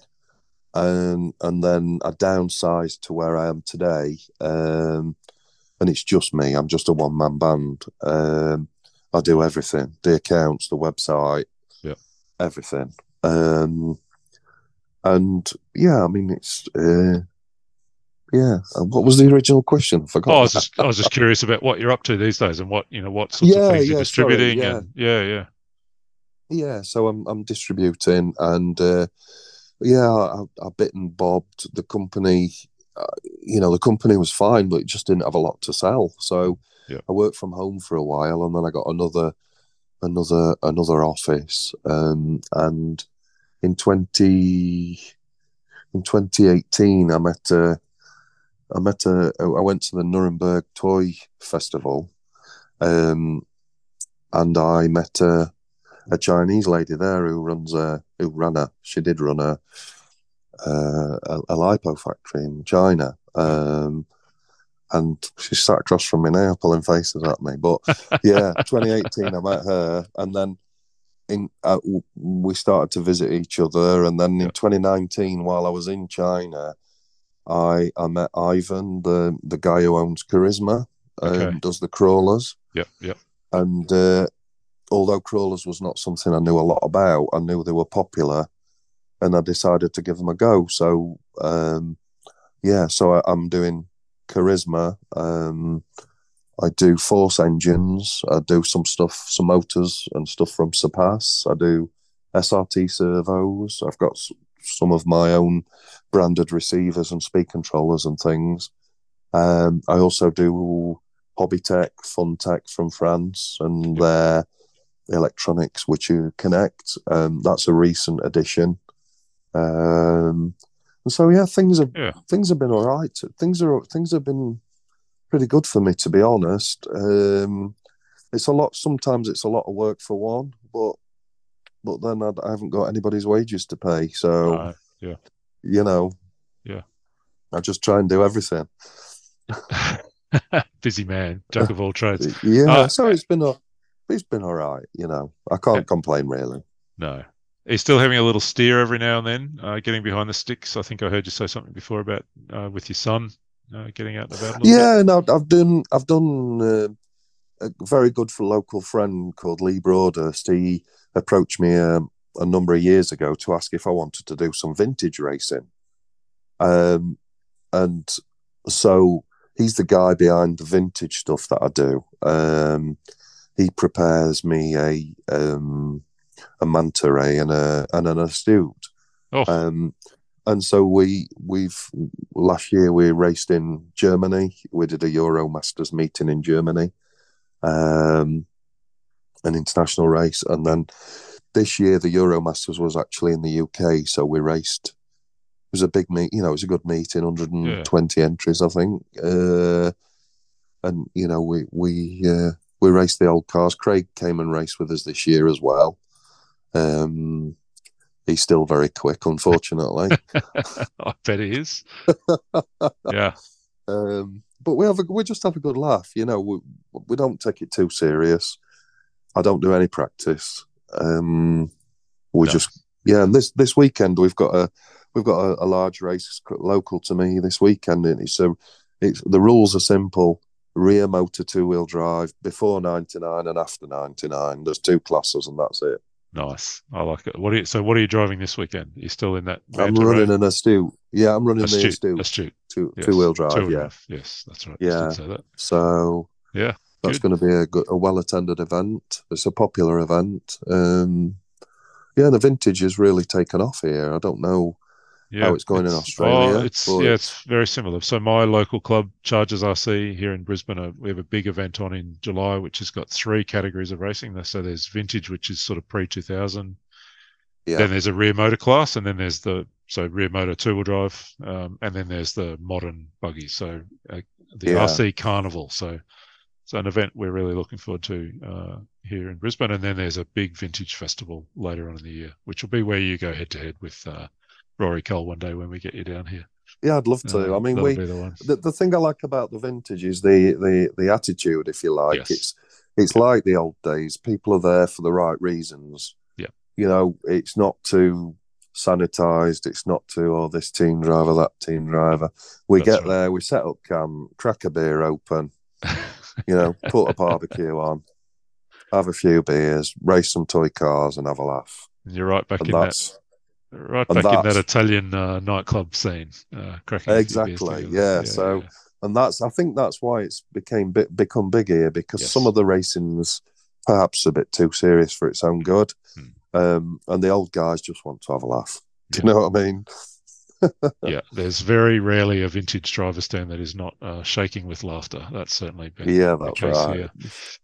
and and then I downsized to where I am today, um, and it's just me. I'm just a one man band. Um, I do everything: the accounts, the website, Yeah. everything. Um, and yeah, I mean, it's uh, yeah. And what was the original question? I forgot. Oh, I was just I was just curious about what you're up to these days and what you know what sorts Yeah, of things you're yeah, sorry, distributing yeah. and yeah, yeah. Yeah, so I'm I'm distributing, and uh, yeah, I, I bit and bobbed. The company, uh, you know, the company was fine, but it just didn't have a lot to sell. So Yeah. I worked from home for a while, and then I got another, another, another office. Um, and in twenty in twenty eighteen, I met a, I met a, I went to the Nuremberg Toy Festival, um, and I met a. a Chinese lady there who runs a who ran a she did run a uh, a, a lipo factory in China, um, and she sat across from me now, pulling faces at me. But yeah, twenty eighteen, I met her, and then in uh, we started to visit each other, and then in Yeah. twenty nineteen, while I was in China, I I met Ivan, the the guy who owns Charisma, Okay. um, does the crawlers, Yep, yep. and. Uh, although crawlers was not something I knew a lot about, I knew they were popular, and I decided to give them a go. So, um, yeah, so I, I'm doing Charisma. Um, I do Force engines. I do some stuff, some motors and stuff from Surpass. I do S R T servos. I've got s- some of my own branded receivers and speed controllers and things. Um, I also do Hobby Tech, Fun Tech from France, and Yep. their electronics which you connect. Um, that's a recent addition. Um, and so yeah, things have Yeah. things have been all right. Things are things have been pretty good for me, to be honest. Um, it's a lot. Sometimes it's a lot of work for one, but but then I, I haven't got anybody's wages to pay, so Uh, yeah. you know, Yeah. I just try and do everything. Busy man, jack of all trades. Yeah, Uh, so it's been a it's been all right. You know, I can't complain really. No. Are you still having a little steer every now and then, uh, getting behind the sticks? I think I heard you say something before about uh, with your son uh, getting out and about a little bit. Yeah, no, I've done I've done uh, a very good for local friend called Lee Broadhurst. He approached me um, a number of years ago to ask if I wanted to do some vintage racing. Um, and so he's the guy behind the vintage stuff that I do. Um, he prepares me a um, a Manta Ray and a and an Astute. Oh. Um, and so we we've last year we raced in Germany. We did a Euromasters meeting in Germany, um, an international race, and then this year the Euromasters was actually in the U K. So we raced. It was a big meet, you know. It was a good meeting, one hundred twenty yeah. entries, I think. Uh, and you know, we we uh, we raced the old cars. Craig came and raced with us this year as well. Um, he's still very quick, unfortunately. I bet he is. Yeah. Um, but we have a, we just have a good laugh, you know. We we don't take it too serious. I don't do any practice. Um, we no. just yeah. And this this weekend we've got a we've got a, a large race local to me this weekend, and it's a it's the rules are simple. Rear motor two wheel drive before ninety-nine and after ninety-nine. There's two classes, and that's it. Nice, I like it. What are you, so? What are you driving this weekend? Are you still in that? I'm running road? an Astute. Yeah, I'm running Astute, the Astute. Astute. Two yes. two wheel drive. Two-wheel yeah, drive. Yes, that's right. Yeah. Say that. So yeah, that's going to be a good, a well attended event. It's a popular event. Um, yeah, the vintage has really taken off here. I don't know. Yeah, how it's going it's, in Australia. Oh, it's yeah, it's very similar. So my local club, Chargers R C here in Brisbane, uh, we have a big event on in July, which has got three categories of racing. So there's vintage, which is sort of pre two thousand. Yeah. Then there's a rear motor class, and then there's the so rear motor two wheel drive, um, and then there's the modern buggy. So uh, the yeah. R C Carnival. So it's an event we're really looking forward to uh, here in Brisbane. And then there's a big vintage festival later on in the year, which will be where you go head to head with. Uh, Rory Cole one day when we get you down here. Yeah, I'd love to. Uh, I mean, we the, the, the thing I like about the vintage is the the the attitude, if you like. Yes. It's it's yeah. like the old days. People are there for the right reasons. Yeah. You know, it's not too sanitized. It's not too, oh, this team driver, that team driver. We That's get right. there, we set up camp, crack a beer open, you know, put a barbecue on, have a few beers, race some toy cars and have a laugh. And you're right back and in that. Right back in that Italian uh, nightclub scene, uh, cracking exactly, yeah, yeah. So, yeah. and that's I think that's why it's became bit become big here because yes. some of the racing's perhaps a bit too serious for its own good, hmm. um, and the old guys just want to have a laugh. Do yeah. you know what I mean? Yeah, there's very rarely a vintage driver stand that is not uh, shaking with laughter. That's certainly been yeah, the that's case right. here.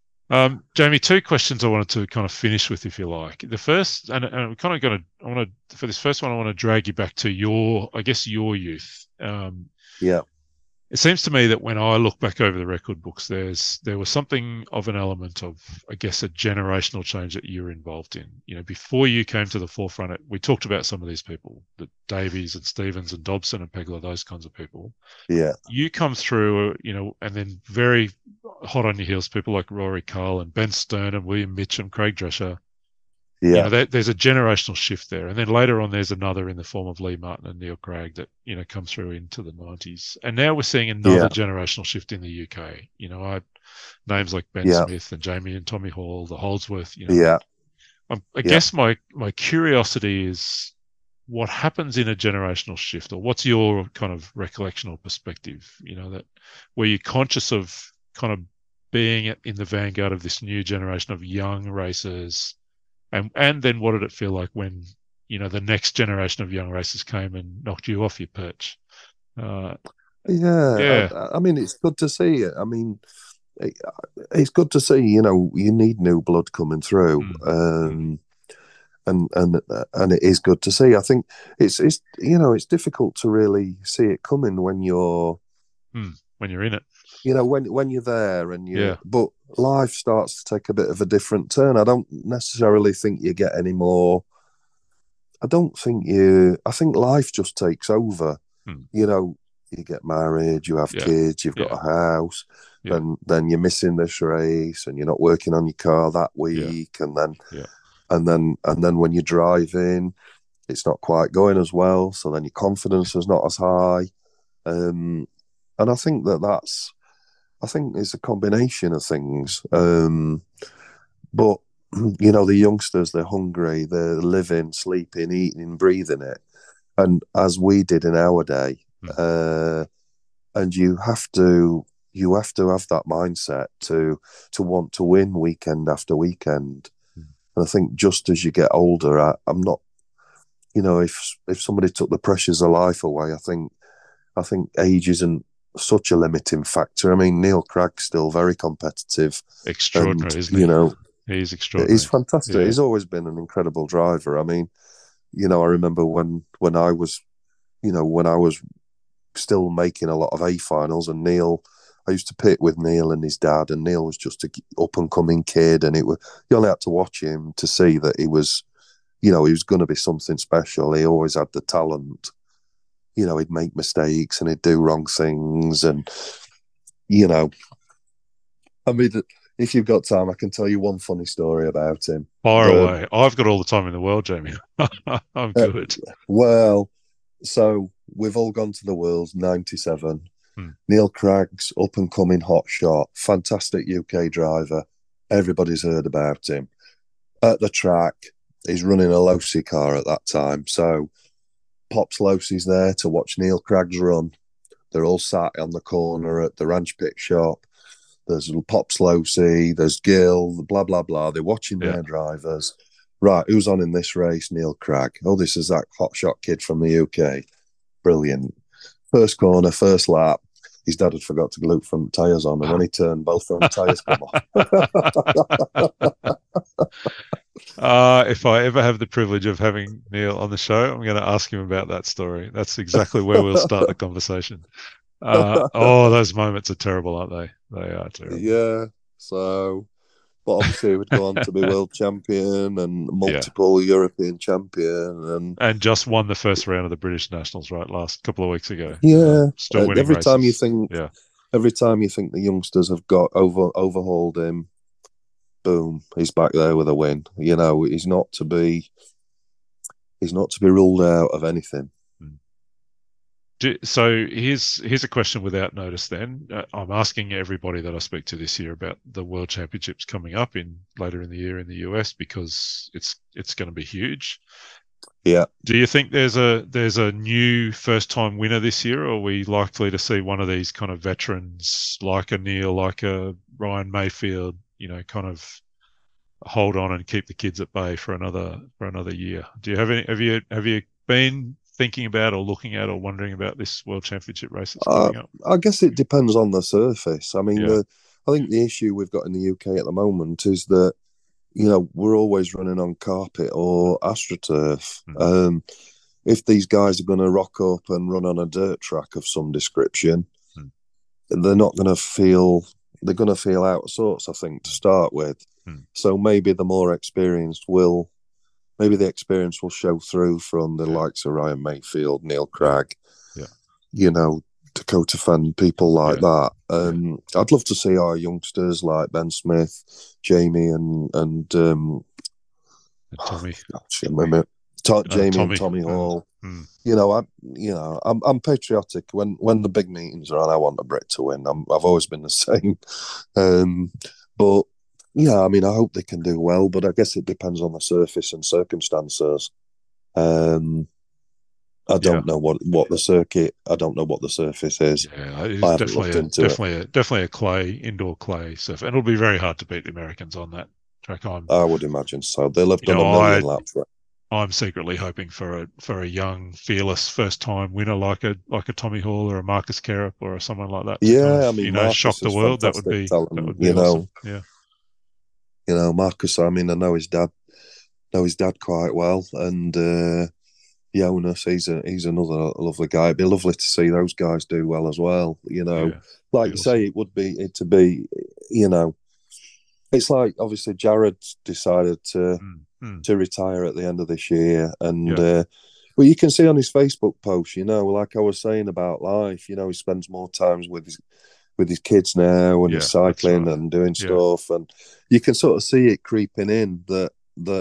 Um, Jamie, two questions I wanted to kind of finish with, if you like. The first, and, and I'm kind of going to, I want to, for this first one, I want to drag you back to your, I guess, your youth. Um, yeah. It seems to me that when I look back over the record books, there's there was something of an element of, I guess, a generational change that you were involved in. You know, before you came to the forefront, it, we talked about some of these people, the Davies and Stevens and Dobson and Pegler, those kinds of people. Yeah. You come through, you know, and then very hot on your heels, people like Rory Cole and Ben Stern and William Mitchum, Craig Drescher. Yeah. You know, there, there's a generational shift there. And then later on, there's another in the form of Lee Martin and Neil Cragg that, you know, come through into the nineties. And now we're seeing another yeah. generational shift in the U K. You know, I names like Ben yeah. Smith and Jamie and Tommy Hall, the Holdsworth, you know. Yeah. I, I yeah. guess my, my curiosity is what happens in a generational shift, or what's your kind of recollection or perspective, you know, that were you conscious of kind of being in the vanguard of this new generation of young racers? And and then what did it feel like when, you know, the next generation of young racers came and knocked you off your perch? Uh, yeah, yeah. I, I mean, it's good to see it. I mean, it, it's good to see, you know, you need new blood coming through. Mm. Um, and and and it is good to see. I think it's, it's you know, it's difficult to really see it coming when you're... Mm. When you're in it. You know, when when you're there and you, yeah. but life starts to take a bit of a different turn. I don't necessarily think you get any more. I don't think you. I think life just takes over. Hmm. You know, you get married, you have yeah. kids, you've got yeah. a house, yeah. and then you're missing this race, and you're not working on your car that week, yeah. and then, yeah. and then, and then when you're driving, it's not quite going as well. So then your confidence is not as high. Um, and I think that that's. I think it's a combination of things. Um, but you know, the youngsters, they're hungry, they're living, sleeping, eating, breathing it, and as we did in our day. Mm. Uh, and you have to you have to have that mindset to to want to win weekend after weekend. Mm. And I think just as you get older, I, I'm not, you know, if if somebody took the pressures of life away, I think I think age isn't such a limiting factor. I mean, Neil Cragg's still very competitive, Extraordinary, and isn't he? you know, He's extraordinary. he's fantastic. Yeah. He's always been an incredible driver. I mean, you know, I remember when when I was, you know, when I was still making a lot of A finals, and Neil, I used to pit with Neil and his dad, and Neil was just a up and coming kid, and it was, you only had to watch him to see that he was, you know, he was going to be something special. He always had the talent. You know, he'd make mistakes and he'd do wrong things, and you know, I mean, if you've got time, I can tell you one funny story about him. Fire Um, away. I've got all the time in the world, Jamie. I'm good. Uh, well, so we've all gone to the Worlds, ninety-seven. Hmm. Neil Cragg's up and coming hot shot, fantastic U K driver. Everybody's heard about him. At the track, he's running a Losi car at that time. So Pops Losi's there to watch Neil Cragg's run. They're all sat on the corner at the ranch pit shop. There's Pops Losi, there's Gill, blah, blah, blah. They're watching yeah. their drivers. Right, who's on in this race? Neil Cragg. Oh, this is that hotshot kid from the U K. Brilliant. First corner, first lap. His dad had forgot to glue front tyres on, and when he turned, both front tyres come off. uh, if I ever have the privilege of having Neil on the show, I'm going to ask him about that story. That's exactly where we'll start the conversation. Uh, oh, those moments are terrible, aren't they? They are terrible. Yeah, so... But obviously, he would go on to be world champion and multiple yeah. European champion, and and just won the first round of the British Nationals right last couple of weeks ago. Yeah, um, still winning every races. time you think, yeah, every time you think the youngsters have got over overhauled him, boom, he's back there with a win. You know, he's not to be, he's not to be ruled out of anything. Do, so here's here's a question without notice then. Uh, I'm asking everybody that I speak to this year about the World Championships coming up in later in the year in the U S because it's it's going to be huge. Yeah. Do you think there's a there's a new first time winner this year, or are we likely to see one of these kind of veterans like a Neil, like a Ryan Mayfield, you know, kind of hold on and keep the kids at bay for another for another year? Do you have any have you have you been thinking about or looking at or wondering about this World Championship race that's coming uh, up? I guess it depends on the surface. I mean, yeah. the, I think the issue we've got in the U K at the moment is that, you know, we're always running on carpet or AstroTurf. Mm. Um, if these guys are going to rock up and run on a dirt track of some description, mm. they're not going to feel, they're going to feel out of sorts, I think, to start with. Mm. So maybe the more experienced will, maybe the experience will show through from the yeah. likes of Ryan Mayfield, Neil Cragg, yeah. you know, Dakota Fan, people like yeah. that. Um, yeah. I'd love to see our youngsters like Ben Smith, Jamie, and and um, and Tommy, oh, remember to- Jamie uh, Tommy. and Tommy Hall. Mm. You know, I you know I'm I'm patriotic. When when the big meetings are on, I want a Brit to win. I'm, I've always been the same, um, but. Yeah, I mean, I hope they can do well, but I guess it depends on the surface and circumstances. Um, I don't yeah. know what, what the circuit. I don't know what the surface is. Yeah, it's definitely a, definitely a, definitely a clay indoor clay surf, and it'll be very hard to beat the Americans on that track. I'm, I would imagine so. They'll have done know, a million I, laps. Right? I'm secretly hoping for a for a young, fearless first time winner like a like a Tommy Hall or a Marcus Kerup or someone like that. Yeah, kind of, I mean, you know, Marcus shock the world. That would be talent, that would be you awesome. know. Yeah. You know, Marcus, I mean, I know his dad, know his dad quite well. And uh, Jonas, he's a, he's another lovely guy. It'd be lovely to see those guys do well as well. You know, yeah, like you awesome. say, it would be, it to be, you know, it's like, obviously, Jared decided to, mm, mm. to retire at the end of this year. And, yeah. uh, well, you can see on his Facebook post, you know, like I was saying about life, you know, he spends more times with his, with his kids now, and yeah, he's cycling right. and doing yeah. stuff, and you can sort of see it creeping in that that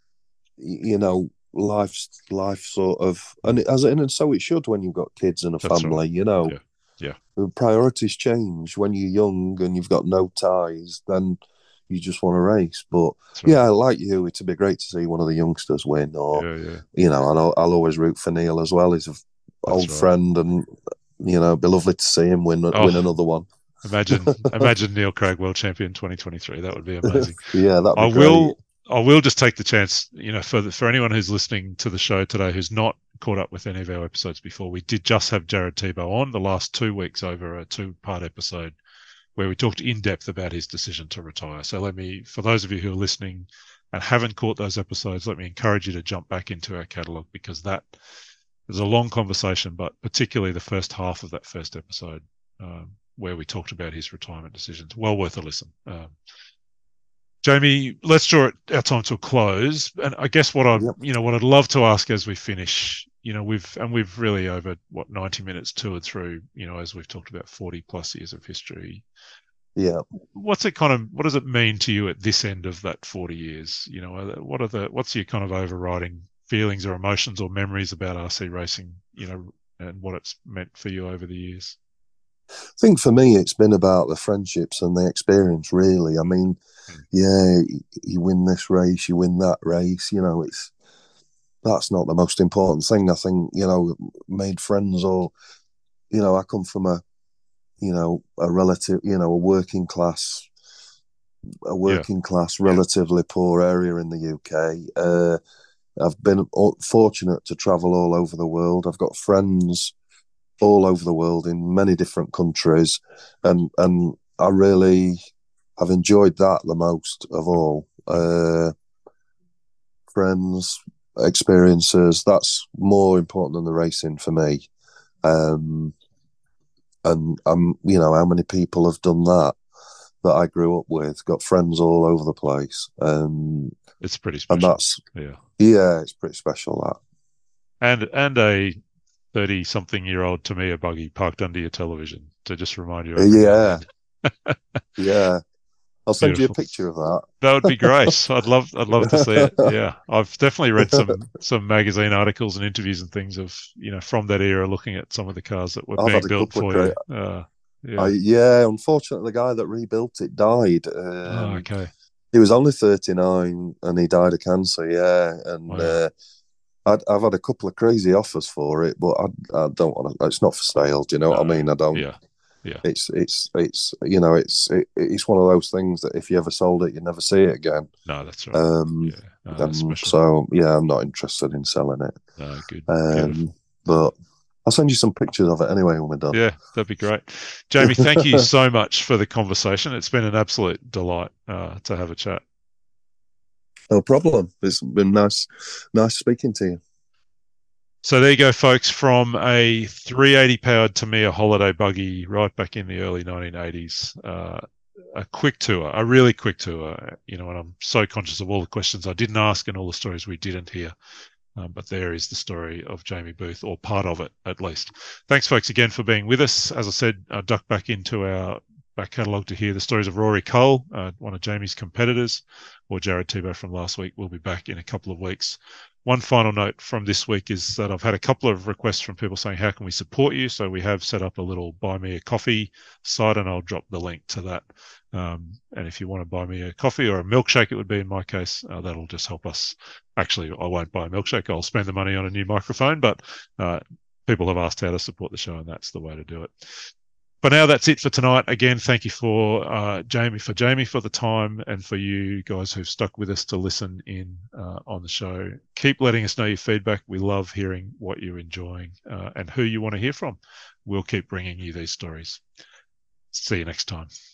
you know life's life sort of, and it, as and so it should when you've got kids and a That's family, right. you know. Yeah. Yeah. The priorities change when you're young and you've got no ties. Then you just want to race. But That's right. yeah, like you, it'd be great to see one of the youngsters win. Or Yeah, yeah. you know, and I'll, I'll always root for Neil as well. He's an old right. friend, and you know, it'd be lovely to see him win Oh. win another one. Imagine, imagine Neil Craig world champion twenty twenty-three. That would be amazing. Yeah, that'd be I great. will, I will just take the chance, you know, for the, for anyone who's listening to the show today who's not caught up with any of our episodes before, we did just have Jared Tebow on the last two weeks over a two-part episode where we talked in depth about his decision to retire. So let me, for those of you who are listening and haven't caught those episodes, let me encourage you to jump back into our catalogue, because that is a long conversation, but particularly the first half of that first episode, um, where we talked about his retirement decisions. Well worth a listen. Um, Jamie, let's draw it, our time to a close. And I guess what I, Yep. you know, what I'd love to ask as we finish, you know, we've, and we've really over what, ninety minutes toured through, you know, as we've talked about forty plus years of history. Yeah. What's it kind of, what does it mean to you at this end of that forty years? You know, what are the, what's your kind of overriding feelings or emotions or memories about R C racing, you know, and what it's meant for you over the years? I think for me, it's been about the friendships and the experience, really. I mean, mm. yeah, you win this race, you win that race, you know, it's, that's not the most important thing. I think, you know, made friends, or, you know, I come from a, you know, a relative, you know, a working class, a working yeah. class, relatively yeah. poor area in the U K. Uh, I've been fortunate to travel all over the world. I've got friends all over the world in many different countries, and and I really have enjoyed that the most of all. Uh, friends, experiences, that's more important than the racing for me. Um, and I'm, you know, how many people have done that that I grew up with? Got friends all over the place. Um, it's pretty special. And that's yeah, yeah, it's pretty special, that. And and a thirty-something-year-old Tamiya buggy parked under your television to just remind you. Yeah, yeah. I'll send Beautiful. you a picture of that. That would be great. I'd love, I'd love to see it. Yeah, I've definitely read some some magazine articles and interviews and things of, you know, from that era, looking at some of the cars that were I've being built for great... you. Uh, yeah. I, yeah, unfortunately, the guy that rebuilt it died. Um, oh, okay. He was only thirty-nine and he died of cancer. Yeah, and. Wow. Uh, I'd, I've had a couple of crazy offers for it, but I, I don't want to. It's not for sale. Do you know no. what I mean? I don't. Yeah, yeah. It's it's it's you know it's it, it's one of those things that if you ever sold it, you'd never see it again. No, that's right. Um, yeah. No, that's um so yeah, I'm not interested in selling it. No, good. Um, but I'll send you some pictures of it anyway when we're done. Yeah, that'd be great. Jamie, thank you so much for the conversation. It's been an absolute delight uh, to have a chat. No problem. It's been nice, nice speaking to you. So there you go, folks, from a three eighty powered Tamiya holiday buggy right back in the early nineteen eighties. Uh, a quick tour, a really quick tour, you know, and I'm so conscious of all the questions I didn't ask and all the stories we didn't hear. Um, but there is the story of Jamie Booth, or part of it, at least. Thanks, folks, again for being with us. As I said, I duck back into our back catalogue to hear the stories of Rory Cole, uh, one of Jamie's competitors, or Jared Tebow from last week. We'll be back in a couple of weeks. One final note from this week is that I've had a couple of requests from people saying, how can we support you? So we have set up a little buy me a coffee site, and I'll drop the link to that. Um, and if you want to buy me a coffee or a milkshake, it would be in my case, uh, that'll just help us. Actually, I won't buy a milkshake. I'll spend the money on a new microphone, but uh, people have asked how to support the show, and that's the way to do it. For now, that's it for tonight. Again, thank you for uh, Jamie, for Jamie for the time, and for you guys who've stuck with us to listen in uh, on the show. Keep letting us know your feedback. We love hearing what you're enjoying uh, and who you want to hear from. We'll keep bringing you these stories. See you next time.